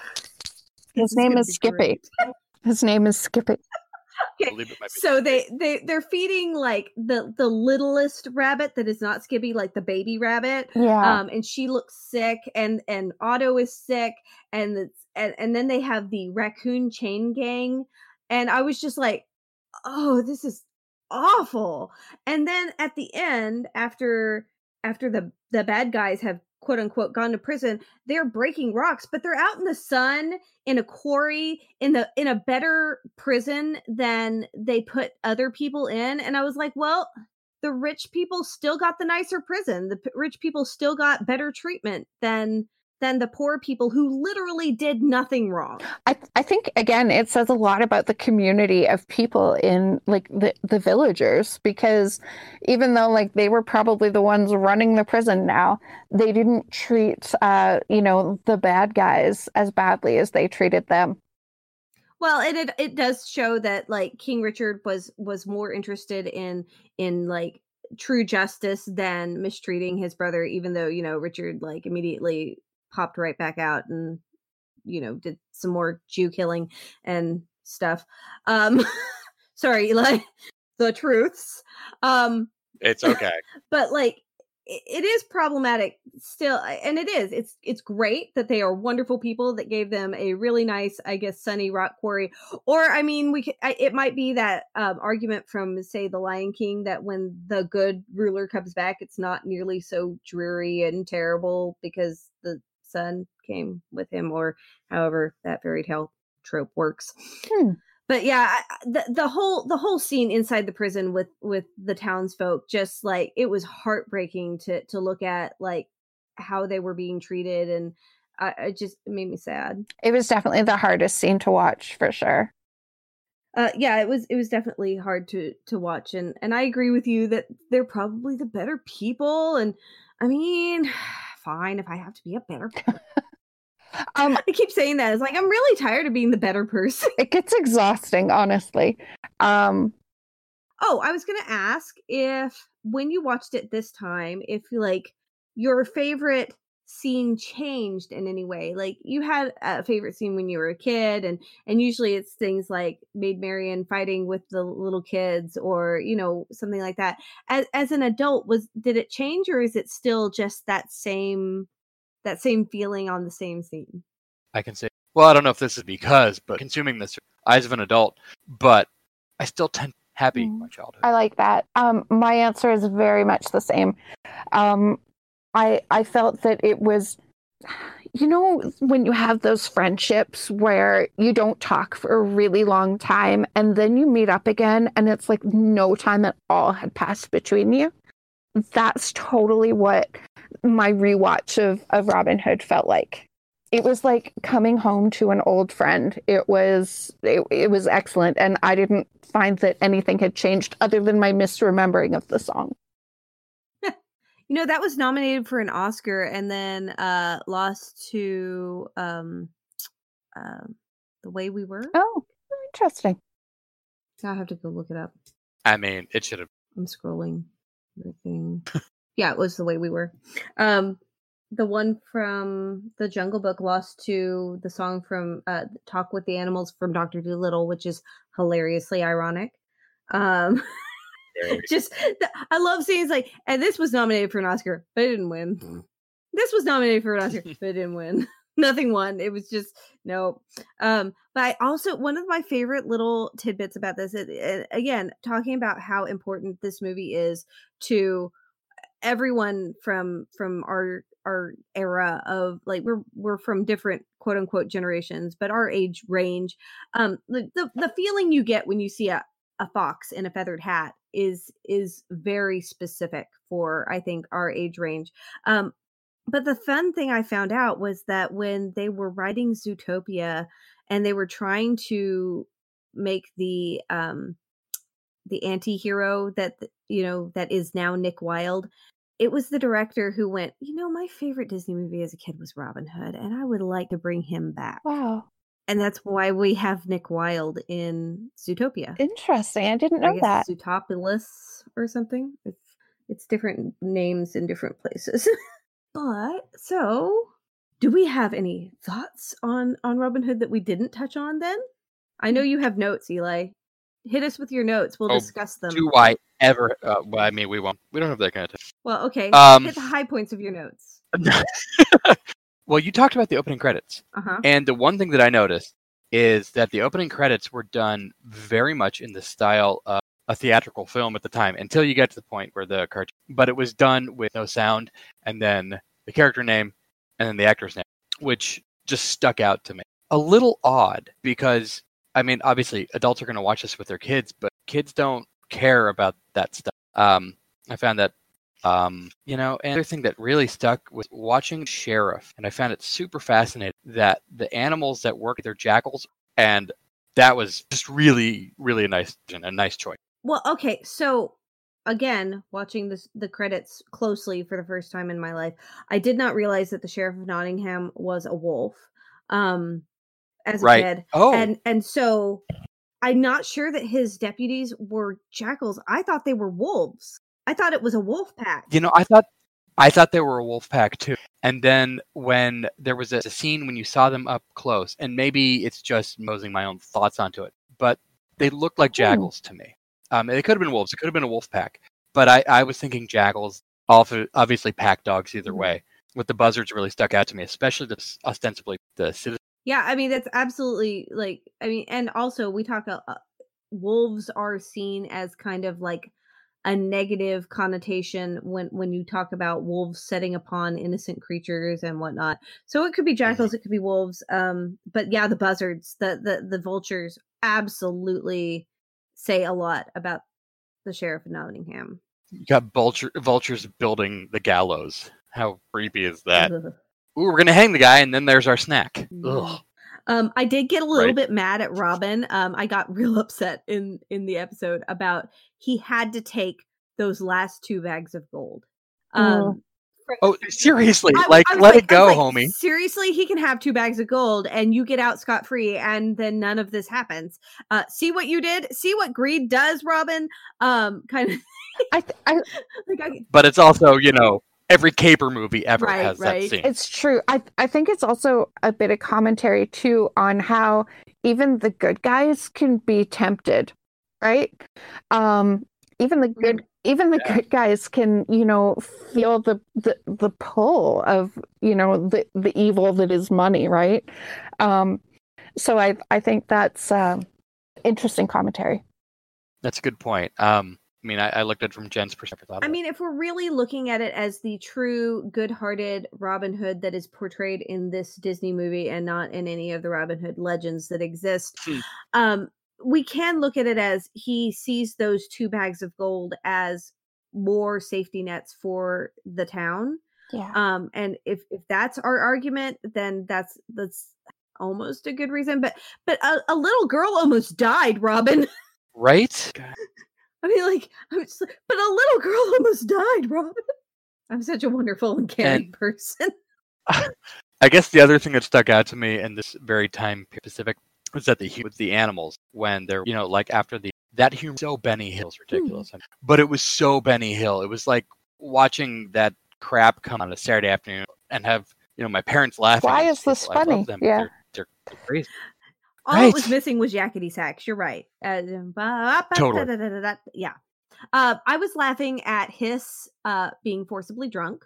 His name is Skippy. His name is Skippy. Okay. So they're feeding like the littlest rabbit that is not Skippy, like the baby rabbit. Yeah. And she looks sick, and Otto is sick, and then they have the raccoon chain gang, and I was just like, oh, this is awful. And then at the end, after the bad guys have quote unquote gone to prison, they're breaking rocks, but they're out in the sun in a quarry in a better prison than they put other people in. And I was like, well, the rich people still got the nicer prison. The rich people still got better treatment than the poor people who literally did nothing wrong. I think, again, it says a lot about the community of people in like the villagers, because even though like they were probably the ones running the prison now, they didn't treat the bad guys as badly as they treated them. Well, it does show that like King Richard was more interested in like true justice than mistreating his brother, even though, Richard like immediately popped right back out and, did some more Jew killing and stuff. Sorry, Eli, the truths. It's okay. But like, it is problematic still, and it's great that they are wonderful people that gave them a really nice, I guess, sunny rock quarry. Or I mean, it might be that argument from, say, The Lion King, that when the good ruler comes back, it's not nearly so dreary and terrible because the son came with him, or however that fairy tale trope works. But yeah, the whole scene inside the prison with the townsfolk, just like, it was heartbreaking to look at, like, how they were being treated, and it just made me sad. It was definitely the hardest scene to watch, for sure. Yeah, it was definitely hard to watch, and I agree with you that they're probably the better people, and I mean, fine if I have to be a better person. I keep saying that. It's like, I'm really tired of being the better person. It gets exhausting, honestly. Oh, I was going to ask if, when you watched it this time, if like your favorite scene changed in any way. Like, you had a favorite scene when you were a kid, and usually it's things like Maid Marian fighting with the little kids, or, you know, something like that. As an adult, did it change, or is it still just that same feeling on the same scene? I can say, well, I don't know if this is but consuming this eyes of an adult, but I still tend happy my childhood. I like that. My answer is very much the same. I felt that it was, you know, when you have those friendships where you don't talk for a really long time, and then you meet up again, and it's like no time at all had passed between you. That's totally what my rewatch of Robin Hood felt like. It was like coming home to an old friend. It was excellent, and I didn't find that anything had changed other than my misremembering of the song. You know, that was nominated for an Oscar and then lost to The Way We Were. Oh, interesting. I'll have to go look it up. I mean, it should have. I'm scrolling everything. Yeah, it was The Way We Were. The one from The Jungle Book lost to the song from Talk with the Animals from Dr. Dolittle, which is hilariously ironic. Just, I love seeing it's like, and this was nominated for an Oscar, but it didn't win. This was nominated for an Oscar, but it didn't win. Nothing won. It was just, no. But I also, one of my favorite little tidbits about this, again, talking about how important this movie is to everyone from our era of, like, we're from different quote unquote generations, but our age range. The feeling you get when you see a fox in a feathered hat is very specific for, I think, our age range. But the fun thing I found out was that when they were writing Zootopia and they were trying to make the anti-hero that, you know, that is now Nick Wilde, it was the director who went, you know, my favorite Disney movie as a kid was Robin Hood, and I would like to bring him back. Wow. And that's why we have Nick Wilde in Zootopia. Interesting. I didn't know that. Zootopoulos or something. It's different names in different places. But, so, do we have any thoughts on Robin Hood that we didn't touch on then? I know you have notes, Eli. Hit us with your notes. We'll discuss them. Do I ever? Well, I mean, we won't. We don't have that kind of time. Well, okay. Hit the high points of your notes. Well, you talked about the opening credits. Uh-huh. And the one thing that I noticed is that the opening credits were done very much in the style of a theatrical film at the time, until you get to the point where the cartoon. But it was done with no sound, and then the character name, and then the actor's name, which just stuck out to me. A little odd, because, I mean, obviously, adults are going to watch this with their kids, but kids don't care about that stuff. I found that, you know, and another thing that really stuck was watching Sheriff, and I found it super fascinating that the animals that work, they're jackals, and that was just really, really a nice choice. Well, okay, so again, watching the credits closely for the first time in my life, I did not realize that the Sheriff of Nottingham was a wolf as a kid. Oh. And so I'm not sure that his deputies were jackals. I thought they were wolves. I thought it was a wolf pack. You know, I thought they were a wolf pack too. And then when there was a scene when you saw them up close, and maybe it's just mosing my own thoughts onto it, but they looked like jackals to me. They could have been wolves. It could have been a wolf pack. But I was thinking jackals. obviously pack dogs either way. With the buzzards really stuck out to me, especially ostensibly the citizen. Yeah, I mean, that's absolutely and also we talk, wolves are seen as kind of like a negative connotation when you talk about wolves setting upon innocent creatures and whatnot. So it could be jackals, it could be wolves. But yeah, the buzzards, the vultures absolutely say a lot about the Sheriff of Nottingham. You got vultures building the gallows. How creepy is that? Ooh, we're gonna hang the guy, and then there's our snack. Ugh. I did get a little bit mad at Robin. I got real upset in the episode about he had to take those last 2 bags of gold. Seriously, let it go, homie. Seriously, he can have 2 bags of gold, and you get out scot-free, and then none of this happens. See what you did? See what greed does, Robin? Kind of. But it's also, every caper movie ever has that scene. It's true. I think it's also a bit of commentary too on how even the good guys can be tempted, right? Even the good guys can, feel the pull of, the evil that is money, right? So I think that's interesting commentary. That's a good point. I looked at it from Jen's perspective. If we're really looking at it as the true good-hearted Robin Hood that is portrayed in this Disney movie and not in any of the Robin Hood legends that exist, we can look at it as he sees those 2 bags of gold as more safety nets for the town. Yeah. And if that's our argument, then that's almost a good reason. But a little girl almost died, Robin. Right? but a little girl almost died, Robin. I'm such a wonderful and caring person. I guess the other thing that stuck out to me in this very time specific was that with the animals, when they're, after that humor, so Benny Hill's ridiculous. But it was so Benny Hill. It was like watching that crap come on a Saturday afternoon and have, my parents laughing. Why is this funny? I love them. Yeah. They're crazy. All it was missing was yakety sax. You're right. Totally. Yeah. I was laughing at Hiss being forcibly drunk.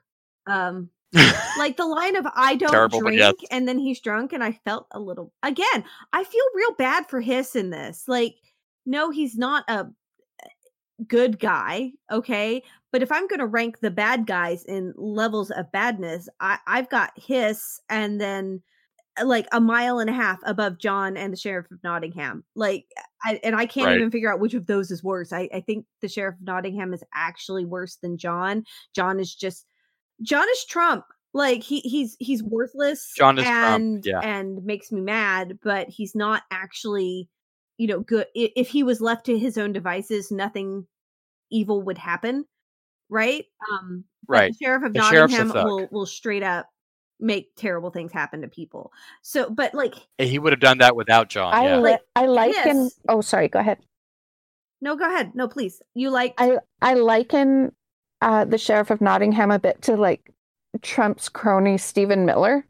Like the line of "I don't Terrible, drink," and then he's drunk, and I felt a little. Again, I feel real bad for Hiss in this. Like, no, he's not a good guy, okay? But if I'm going to rank the bad guys in levels of badness, I've got Hiss, and then like a mile and a half above John and the Sheriff of Nottingham. Like, I can't even figure out which of those is worse. I think the Sheriff of Nottingham is actually worse than John. John is Trump. Like he's worthless. John is and Trump, yeah. And makes me mad, but he's not actually, good. If he was left to his own devices, nothing evil would happen, right? Right. The Sheriff of Nottingham will straight up make terrible things happen to people. So, but like he would have done that without John. I liken. Oh, sorry. Go ahead. No, go ahead. No, please. You like? I liken the Sheriff of Nottingham a bit to like Trump's crony Stephen Miller.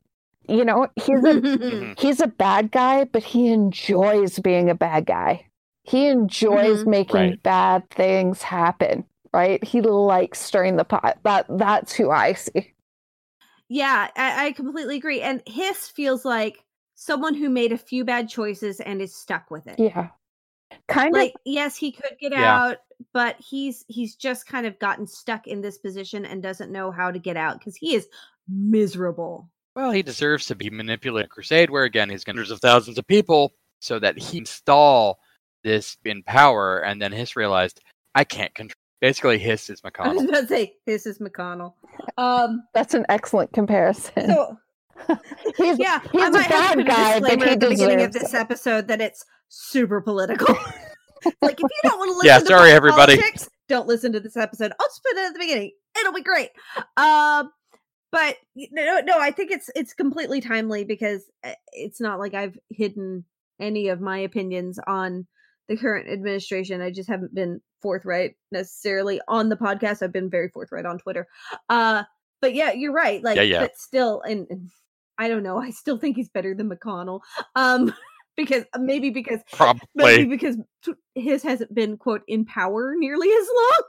He's a bad guy, but he enjoys being a bad guy. He enjoys making bad things happen. Right? He likes stirring the pot. That's who I see. Yeah, I completely agree. And Hiss feels like someone who made a few bad choices and is stuck with it. Yeah. Kind of. Yes, he could get out, but he's just kind of gotten stuck in this position and doesn't know how to get out because he is miserable. Well, he deserves to be manipulated. Crusade, where again he's hundreds of thousands of people, so that he install this in power, and then Hiss realized I can't control. Basically, Hiss is McConnell. I was about to say Hiss is McConnell. That's an excellent comparison. So, he's a bad guy, but he at the beginning of this episode that it's super political. Like, if you don't want to listen to everybody. Politics, don't listen to this episode. I'll just put it at the beginning. It'll be great. But no, I think it's completely timely because it's not like I've hidden any of my opinions on the current administration. I just haven't been forthright necessarily on the podcast. I've been very forthright on Twitter. But yeah, you're right. Like, but still, and I don't know. I still think he's better than McConnell. Because Hiss hasn't been, quote, in power nearly as long.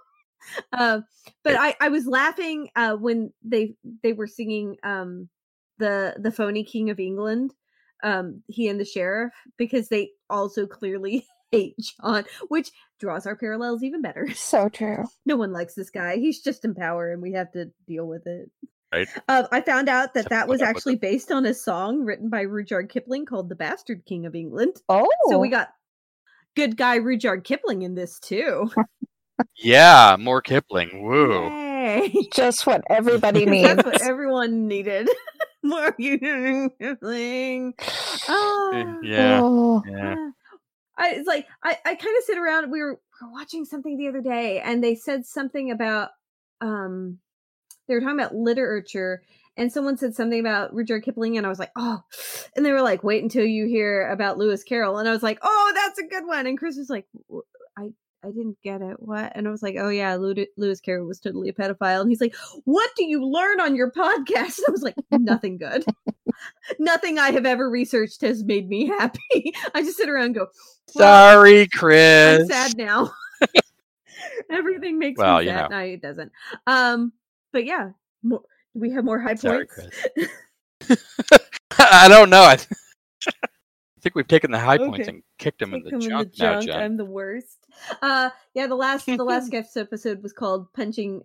But I was laughing when they were singing the phony King of England, he and the sheriff, because they also clearly hate John, which draws our parallels even better. So true. No one likes this guy. He's just in power, and we have to deal with it. Right. I found out that was actually based on a song written by Rudyard Kipling called "The Bastard King of England." Oh, so we got good guy Rudyard Kipling in this too. Yeah, more Kipling. Woo. Yay. Just what everybody needs. That's what everyone needed. More Kipling. Oh. Yeah. Oh. Yeah. It's like I kind of sit around. We were watching something the other day, and they said something about they were talking about literature, and someone said something about Rudyard Kipling, and I was like, oh, and they were like, wait until you hear about Lewis Carroll, and I was like, oh, that's a good one, and Chris was like, I didn't get it, what? And I was like, oh yeah, Lewis Carroll was totally a pedophile, and he's like, what do you learn on your podcast? And I was like, nothing good. Nothing I have ever researched has made me happy. I just sit around and go, sorry, Chris. I'm sad now. Everything makes me sad. No, it doesn't. But yeah, we have more high Sorry, points. Chris. I don't know. I think we've taken the high points and kicked them in the junk now, Jen. I'm the worst. Yeah, the last guest episode was called punching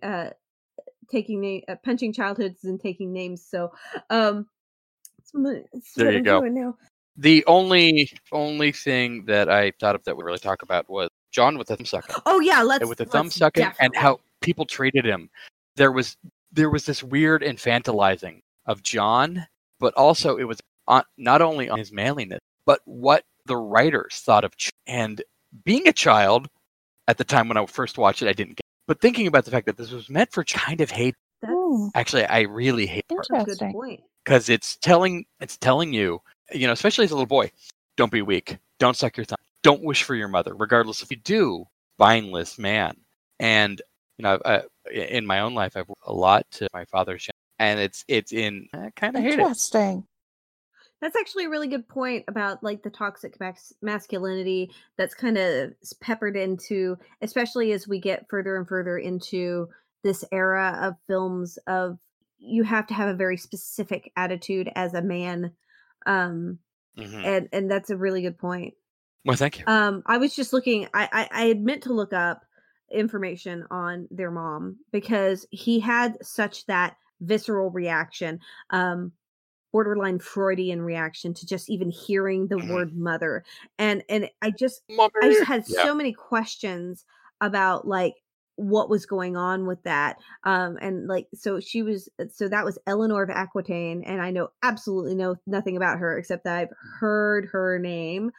childhoods and taking names. So there you go. Now. The only thing that I thought of that we really talk about was John with the thumb sucking. Oh yeah, with the thumb sucking and how people treated him. There was this weird infantilizing of John, but also it was not only on his manliness, but what the writers thought of. And being a child at the time when I first watched it, I didn't get it. But thinking about the fact that this was meant for kind of hate. Actually, I really hate it. That's a good point. Because it's telling you, especially as a little boy, don't be weak. Don't suck your thumb. Don't wish for your mother, regardless if you do. Spineless man. And in my own life, I've worked a lot to my father's channel, and it's in kind of hate it. Interesting. That's actually a really good point about like the toxic masculinity that's kind of peppered into, especially as we get further and further into this era of films of you have to have a very specific attitude as a man. And that's a really good point. Well, thank you. I was just looking, I had meant to look up information on their mom because he had such that visceral reaction, borderline Freudian reaction to just even hearing the word mother. And I just had so many questions about like what was going on with that. And like, so that was Eleanor of Aquitaine. And I know absolutely nothing about her except that I've heard her name.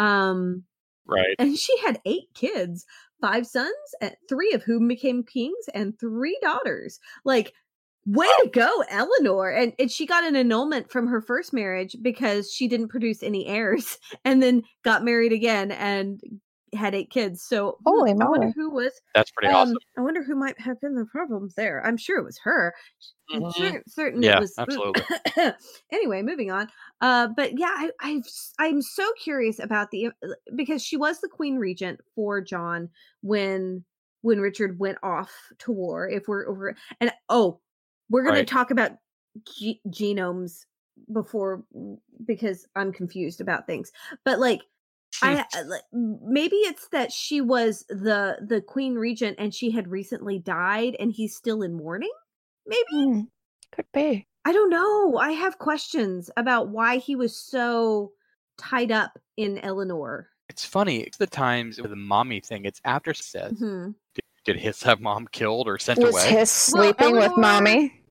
Right. And she had 8 kids, 5 sons, 3 of whom became kings, and 3 daughters. Like, way to go, Eleanor. And she got an annulment from her first marriage because she didn't produce any heirs, and then got married again and had 8 kids. So holy I moly. wonder who was. That's pretty awesome. I wonder who might have been the problems there. I'm sure it was her. Certain yeah, it was. Absolutely. Anyway, moving on. But yeah, I'm so curious about because she was the queen regent for John when Richard went off to war. If we're over and we're going to talk about genomes before because I'm confused about things. But like. Maybe it's that she was the queen regent and she had recently died and he's still in mourning. Maybe could be. I don't know. I have questions about why he was so tied up in Eleanor. It's funny. It's the times with the mommy thing. It's after she says, did Hiss have mom killed or sent away? Was Hiss sleeping with mommy?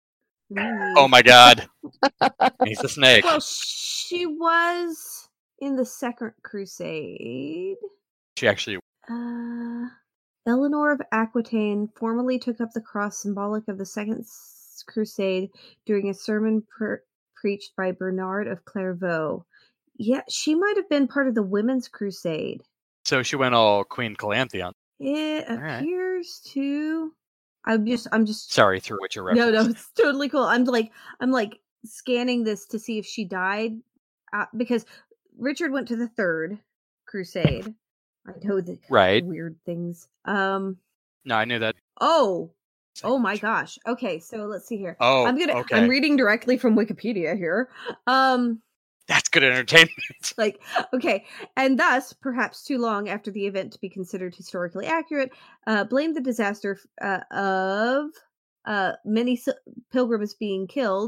Oh my God. He's a snake. Well, she was in the Second Crusade. She actually... Eleanor of Aquitaine formally took up the cross symbolic of the Second Crusade during a sermon preached by Bernard of Clairvaux. Yeah, she might have been part of the Women's Crusade. So she went all Queen Calanthe on. It appears to... I'm just... Sorry, through what you're referencing. No, it's totally cool. I'm like scanning this to see if she died because Richard went to the Third Crusade. I know the weird things. No, I knew that. Oh my gosh. Okay, so let's see here. Oh, I'm reading directly from Wikipedia here. That's good entertainment. Like, okay, and thus, perhaps too long after the event to be considered historically accurate, blamed the disaster of many pilgrims being killed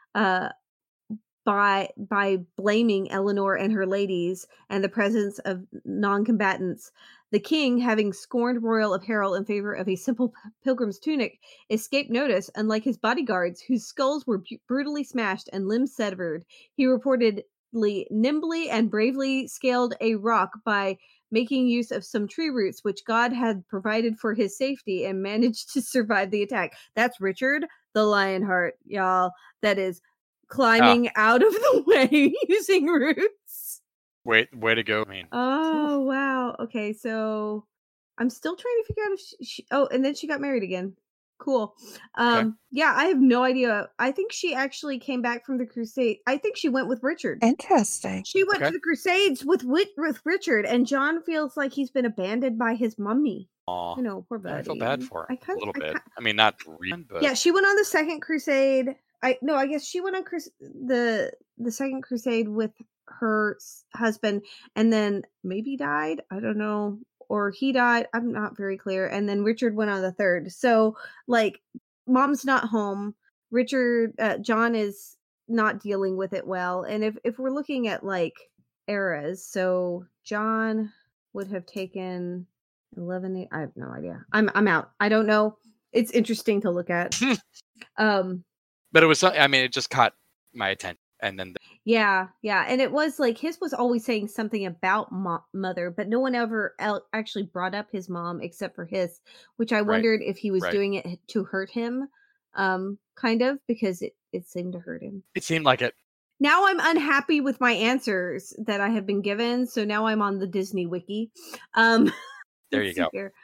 by blaming Eleanor and her ladies and the presence of non-combatants. The king, having scorned royal apparel in favor of a simple pilgrim's tunic, escaped notice, unlike his bodyguards, whose skulls were brutally smashed and limbs severed. He reportedly nimbly and bravely scaled a rock by making use of some tree roots which God had provided for his safety, and managed to survive the attack. That's Richard the Lionheart, y'all. That is climbing out of the way using roots. Way to go. I mean, oh wow. Okay, so I'm still trying to figure out if she and then she got married again. Cool. Yeah, I have no idea. I think she actually came back from the crusade. I think she went with Richard. Interesting. She went to the crusades with Richard, and John feels like he's been abandoned by his mummy. Aw. You know, poor buddy. I feel bad for her a little bit. I mean, not really, but yeah, she went on the second crusade. I guess she went on the second crusade with her husband, and then maybe died. I don't know. Or he died. I'm not very clear. And then Richard went on the third. So, like, mom's not home. John is not dealing with it well. And if we're looking at, like, eras, so John would have taken 11. I have no idea. I'm out. I don't know. It's interesting to look at. But it was. I mean, it just caught my attention, and then. Yeah, and it was like his was always saying something about mother, but no one ever actually brought up his mom except for his, which I wondered if he was doing it to hurt him, kind of, because it seemed to hurt him. It seemed like it. Now I'm unhappy with my answers that I have been given, so now I'm on the Disney wiki. There you go.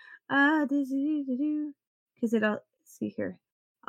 Disney, because let's see here.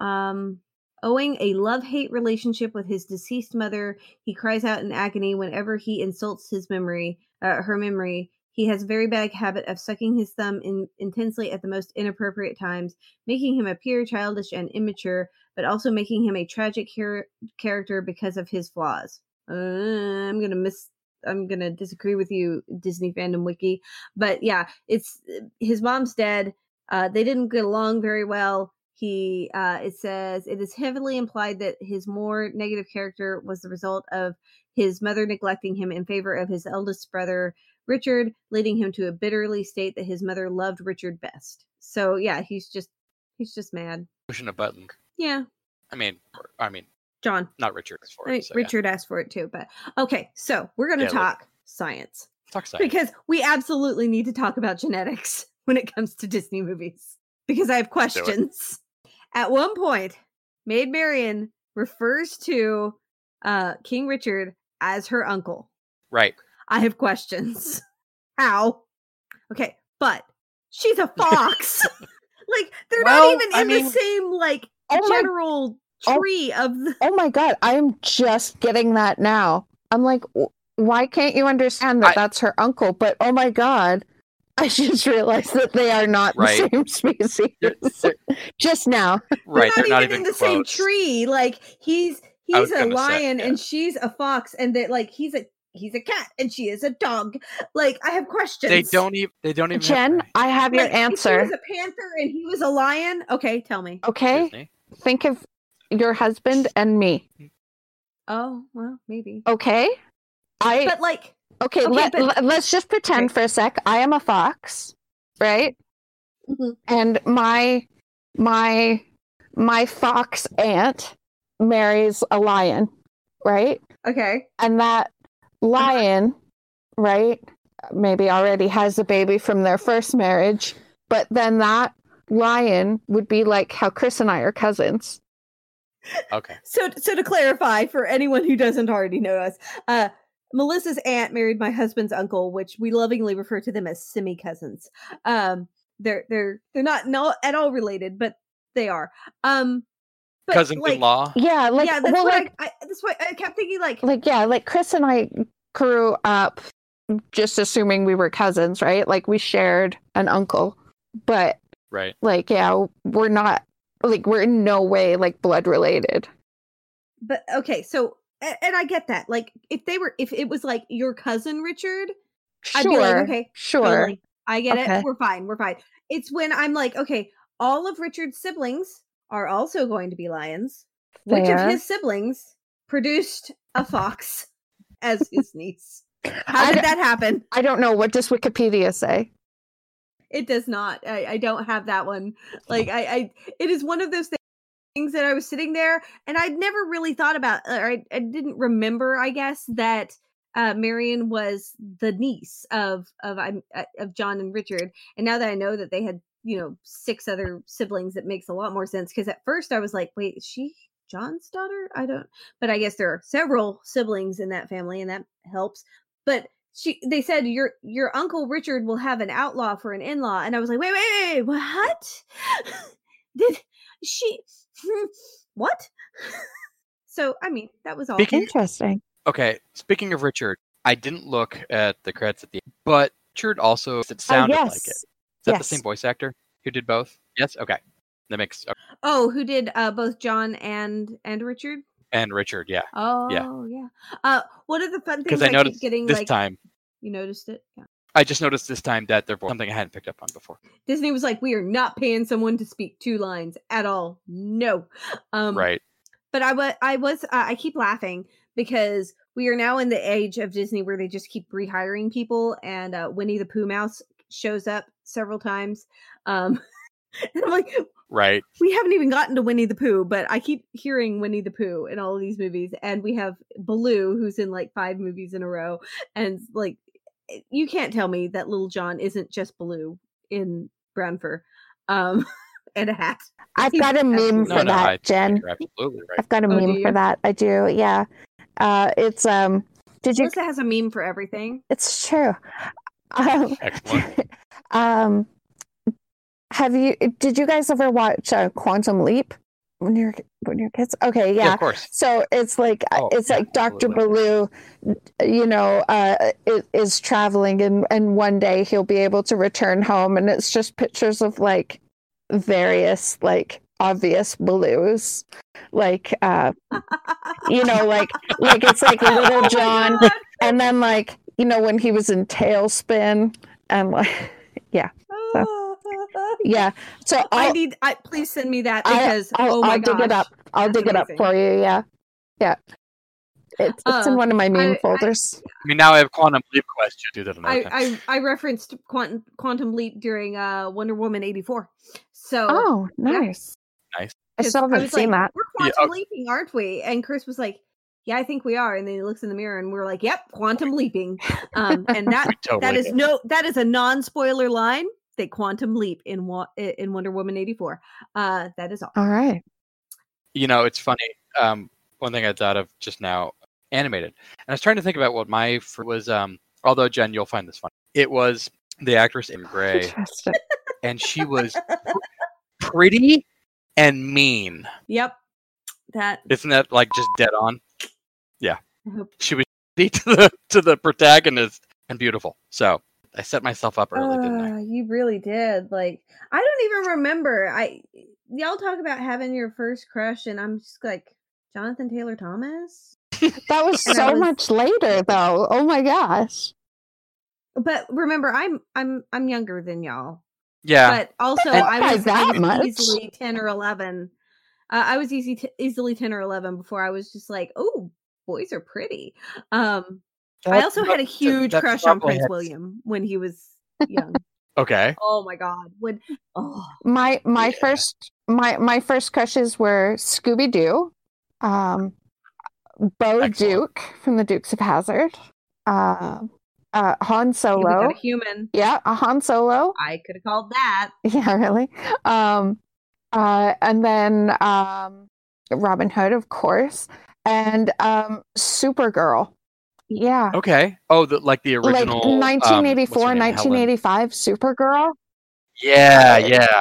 Owing a love-hate relationship with his deceased mother, he cries out in agony whenever he insults her memory. He has a very bad habit of sucking his thumb intensely at the most inappropriate times, making him appear childish and immature, but also making him a tragic character because of his flaws. I'm gonna disagree with you, Disney Fandom Wiki, but yeah, it's his mom's dead. They didn't get along very well. It says it is heavily implied that his more negative character was the result of his mother neglecting him in favor of his eldest brother, Richard, leading him to bitterly state that his mother loved Richard best. So yeah, he's just mad. Pushing a button. Yeah. I mean, John. Not Richard asked for it. So Richard asked for it too, but okay. So we're going to talk science. Talk science. Because we absolutely need to talk about genetics when it comes to Disney movies. Because I have questions. At one point, Maid Marian refers to King Richard as her uncle. Right. I have questions. How? Okay, but she's a fox. Like, they're not even in the same, like, general tree of the... Oh my god, I'm just getting that now. I'm like, why can't you understand that that's her uncle? But oh my god, I just realized that they are not the same species. Just now. Right, they're not even in the same tree. Like, he's a lion and she's a fox, and that, like, he's a cat and she is a dog. Like, I have questions. They don't even Jen, I have your answer. If he was a panther and he was a lion. Okay, tell me. Okay. Disney. Think of your husband and me. Oh, well, maybe. Okay. Okay, let's just pretend for a sec. I am a fox, right? Mm-hmm. And my fox aunt marries a lion, right? Okay. And that lion, right, maybe already has a baby from their first marriage, but then that lion would be like how Chris and I are cousins. Okay. So to clarify for anyone who doesn't already know us, Melissa's aunt married my husband's uncle, which we lovingly refer to them as semi-cousins. They're not at all related, but they are. But cousin-in-law. Yeah, like that's what I kept thinking. Like Chris and I grew up just assuming we were cousins, right? Like we shared an uncle, but Right. Like, yeah, we're not like we're in no way like blood related. But okay, so and I get that. Like if it was like your cousin Richard, Sure. I'd be like, okay, sure. totally. I get Okay. it. We're fine. It's when I'm like, okay, all of Richard's siblings are also going to be lions. Which of Fair. his siblings produced a fox as his niece? How did that happen? I don't know. What does Wikipedia say? It does not. I don't have that one. Like it is one of those things that I was sitting there and I'd never really thought about, or I didn't remember, I guess, that Marion was the niece of John and Richard. And now that I know that they had, 6 other siblings, it makes a lot more sense. Because at first I was like, wait, is she John's daughter? But I guess there are several siblings in that family, and that helps. But they said your Uncle Richard will have an outlaw for an in-law, and I was like, wait, what? Did she? What? So I mean, that was all interesting. Okay, speaking of Richard, I didn't look at the credits at the end, but Richard also sounded like it. Is that the same voice actor who did both? Yes. Okay, that makes. Okay. Oh, who did both John and Richard? And Richard, yeah. Oh, yeah. One of the fun things I noticed keep getting this time. You noticed it? Yeah. I just noticed this time that they're something I hadn't picked up on before. Disney was like, we are not paying someone to speak 2 lines at all. No. Right. But I keep laughing because we are now in the age of Disney where they just keep rehiring people, and Winnie the Pooh Mouse shows up several times. And I'm like, right. We haven't even gotten to Winnie the Pooh, but I keep hearing Winnie the Pooh in all of these movies. And we have Baloo, who's in like 5 movies in a row. And like, you can't tell me that Little John isn't just Baloo in brown fur and a hat. I've got a meme for that, Jen. You're absolutely right. I've got a meme for that. I do, yeah. It's Melissa has a meme for everything. It's true. Excellent. Did you guys ever watch Quantum Leap when you're kids? Okay, yeah. Of course. So it's like like Dr. Baloo, is traveling, and one day he'll be able to return home, and it's just pictures of like various like obvious Baloos, like like it's like Little John, and then like when he was in Tailspin, and like yeah. Yeah, so please send me that because I'll dig it up. I'll dig it up for you. Yeah. It's in one of my meme folders. I mean, now I have Quantum Leap question. Do that another time. I referenced Quantum Leap during Wonder Woman 84. So nice. Yeah. Nice. I still haven't seen that. We're quantum leaping, aren't we? And Chris was like, yeah, I think we are. And then he looks in the mirror and we're like, yep, quantum leaping. And that that is a non-spoiler line. They quantum leap in Wonder Woman 84. That is all. All right. It's funny. One thing I thought of just now, animated. And I was trying to think about what my was. Although Jen, you'll find this funny. It was the actress in Grey, and she was pretty and mean. Yep. Isn't that like just dead on? Yeah. She was to the protagonist and beautiful. So. I set myself up early, didn't I? You really did. Like, I don't even remember. Y'all talk about having your first crush, and I'm just like, Jonathan Taylor Thomas? That was much later, though. Oh my gosh! But remember, I'm younger than y'all. Yeah. But also, I was easily 10 or 11. I was easily 10 or 11 before I was just like, oh, boys are pretty. I also had a huge crush on Prince William when he was young. Okay. Oh my God! My first crushes were Scooby Doo, Bo Duke from the Dukes of Hazzard, Han Solo. A human. Yeah, a Han Solo. I could have called that. Yeah, really. And then Robin Hood, of course, and Supergirl. Yeah. Okay. Oh, the original, like 1984, 1985 Supergirl. Yeah. Yeah.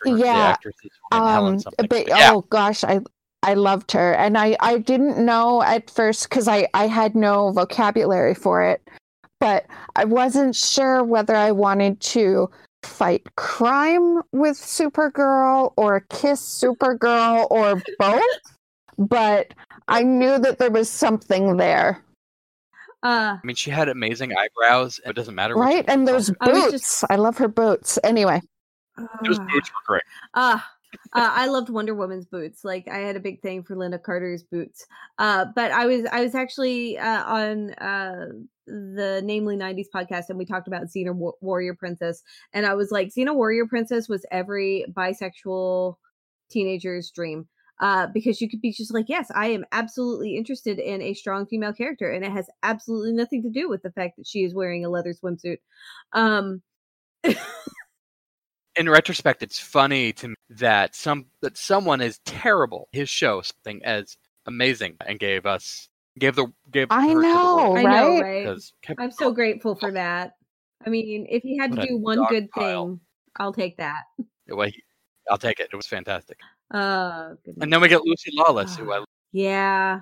Oh gosh, I loved her, and I didn't know at first because I had no vocabulary for it, but I wasn't sure whether I wanted to fight crime with Supergirl or kiss Supergirl or both, but I knew that there was something there. I mean, she had amazing eyebrows. It doesn't matter. Right? And those boots. I love her boots. Anyway. Those boots were great. I loved Wonder Woman's boots. Like, I had a big thing for Linda Carter's boots. But I was actually on the Namely 90s podcast, and we talked about Xena Warrior Princess. And I was like, Xena Warrior Princess was every bisexual teenager's dream. Because you could be just like, yes, I am absolutely interested in a strong female character, and it has absolutely nothing to do with the fact that she is wearing a leather swimsuit. In retrospect, it's funny to me that someone is terrible. His show something as amazing and gave her I know, right? I'm so grateful for that. I mean, if he had to do one good thing, I'll take that. I'll take it. It was fantastic. And then we get Lucy Lawless, who I yeah.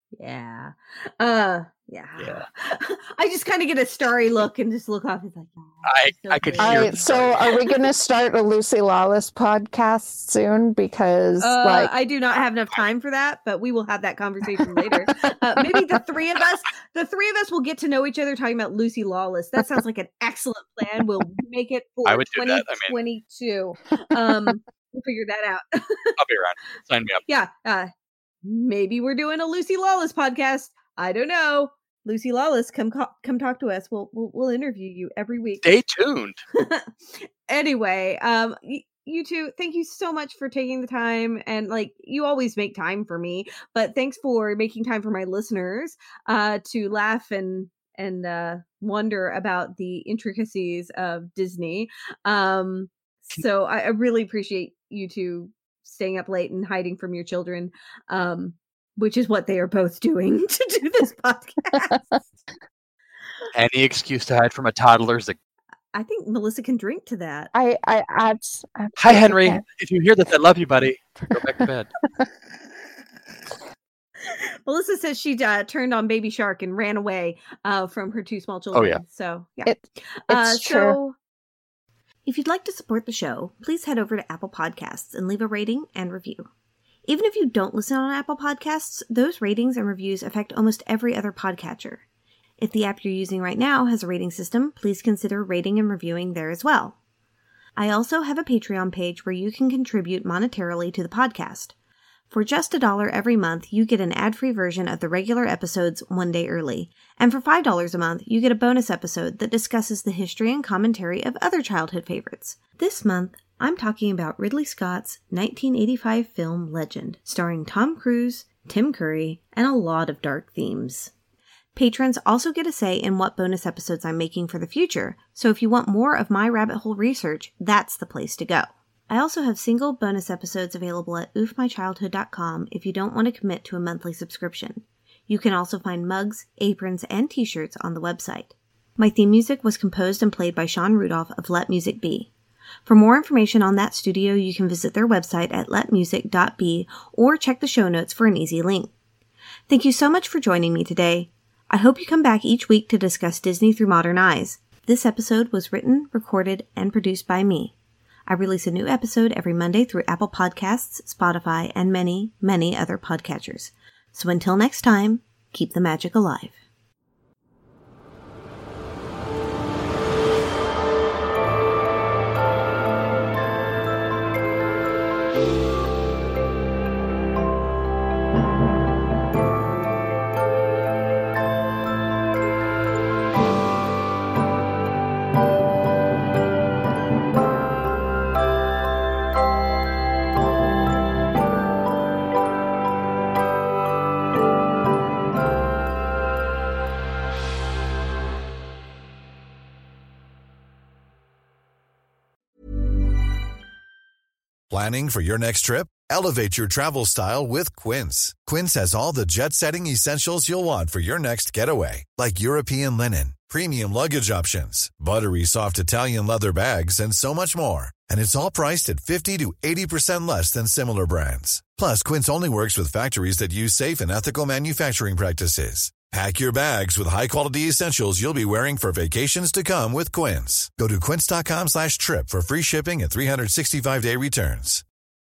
I just kind of get a starry look and just look off. It's like, I could hear. All right, so are we going to start a Lucy Lawless podcast soon? Because I do not have enough time for that, but we will have that conversation later. Maybe the three of us will get to know each other talking about Lucy Lawless. That sounds like an excellent plan. We'll make it for 2022. We'll figure that out. I'll be around. Sign me up. Yeah. Maybe we're doing a Lucy Lawless podcast. I don't know. Lucy Lawless, come talk to us. We'll interview you every week. Stay tuned. Anyway, you two, thank you so much for taking the time, and like, you always make time for me, but thanks for making time for my listeners to laugh and wonder about the intricacies of Disney. So I really appreciate you two staying up late and hiding from your children, which is what they are both doing to do this podcast. Any excuse to hide from a toddler's I think Melissa can drink to that. I Hi, Henry. Can. If you hear this, I love you, buddy. Go back to bed. Melissa says she turned on Baby Shark and ran away from her two small children. Oh, yeah. So, yeah. It's true. If you'd like to support the show, please head over to Apple Podcasts and leave a rating and review. Even if you don't listen on Apple Podcasts, those ratings and reviews affect almost every other podcatcher. If the app you're using right now has a rating system, please consider rating and reviewing there as well. I also have a Patreon page where you can contribute monetarily to the podcast. For just $1 every month, you get an ad-free version of the regular episodes one day early. And for $5 a month, you get a bonus episode that discusses the history and commentary of other childhood favorites. This month, I'm talking about Ridley Scott's 1985 film Legend, starring Tom Cruise, Tim Curry, and a lot of dark themes. Patrons also get a say in what bonus episodes I'm making for the future, so if you want more of my rabbit hole research, that's the place to go. I also have single bonus episodes available at oofmychildhood.com if you don't want to commit to a monthly subscription. You can also find mugs, aprons, and t-shirts on the website. My theme music was composed and played by Sean Rudolph of Let Music Be. For more information on that studio, you can visit their website at letmusic.be or check the show notes for an easy link. Thank you so much for joining me today. I hope you come back each week to discuss Disney through modern eyes. This episode was written, recorded, and produced by me. I release a new episode every Monday through Apple Podcasts, Spotify, and many, many other podcatchers. So until next time, keep the magic alive. Planning for your next trip? Elevate your travel style with Quince. Quince has all the jet-setting essentials you'll want for your next getaway, like European linen, premium luggage options, buttery soft Italian leather bags, and so much more. And it's all priced at 50 to 80% less than similar brands. Plus, Quince only works with factories that use safe and ethical manufacturing practices. Pack your bags with high-quality essentials you'll be wearing for vacations to come with Quince. Go to quince.com/trip for free shipping and 365-day returns.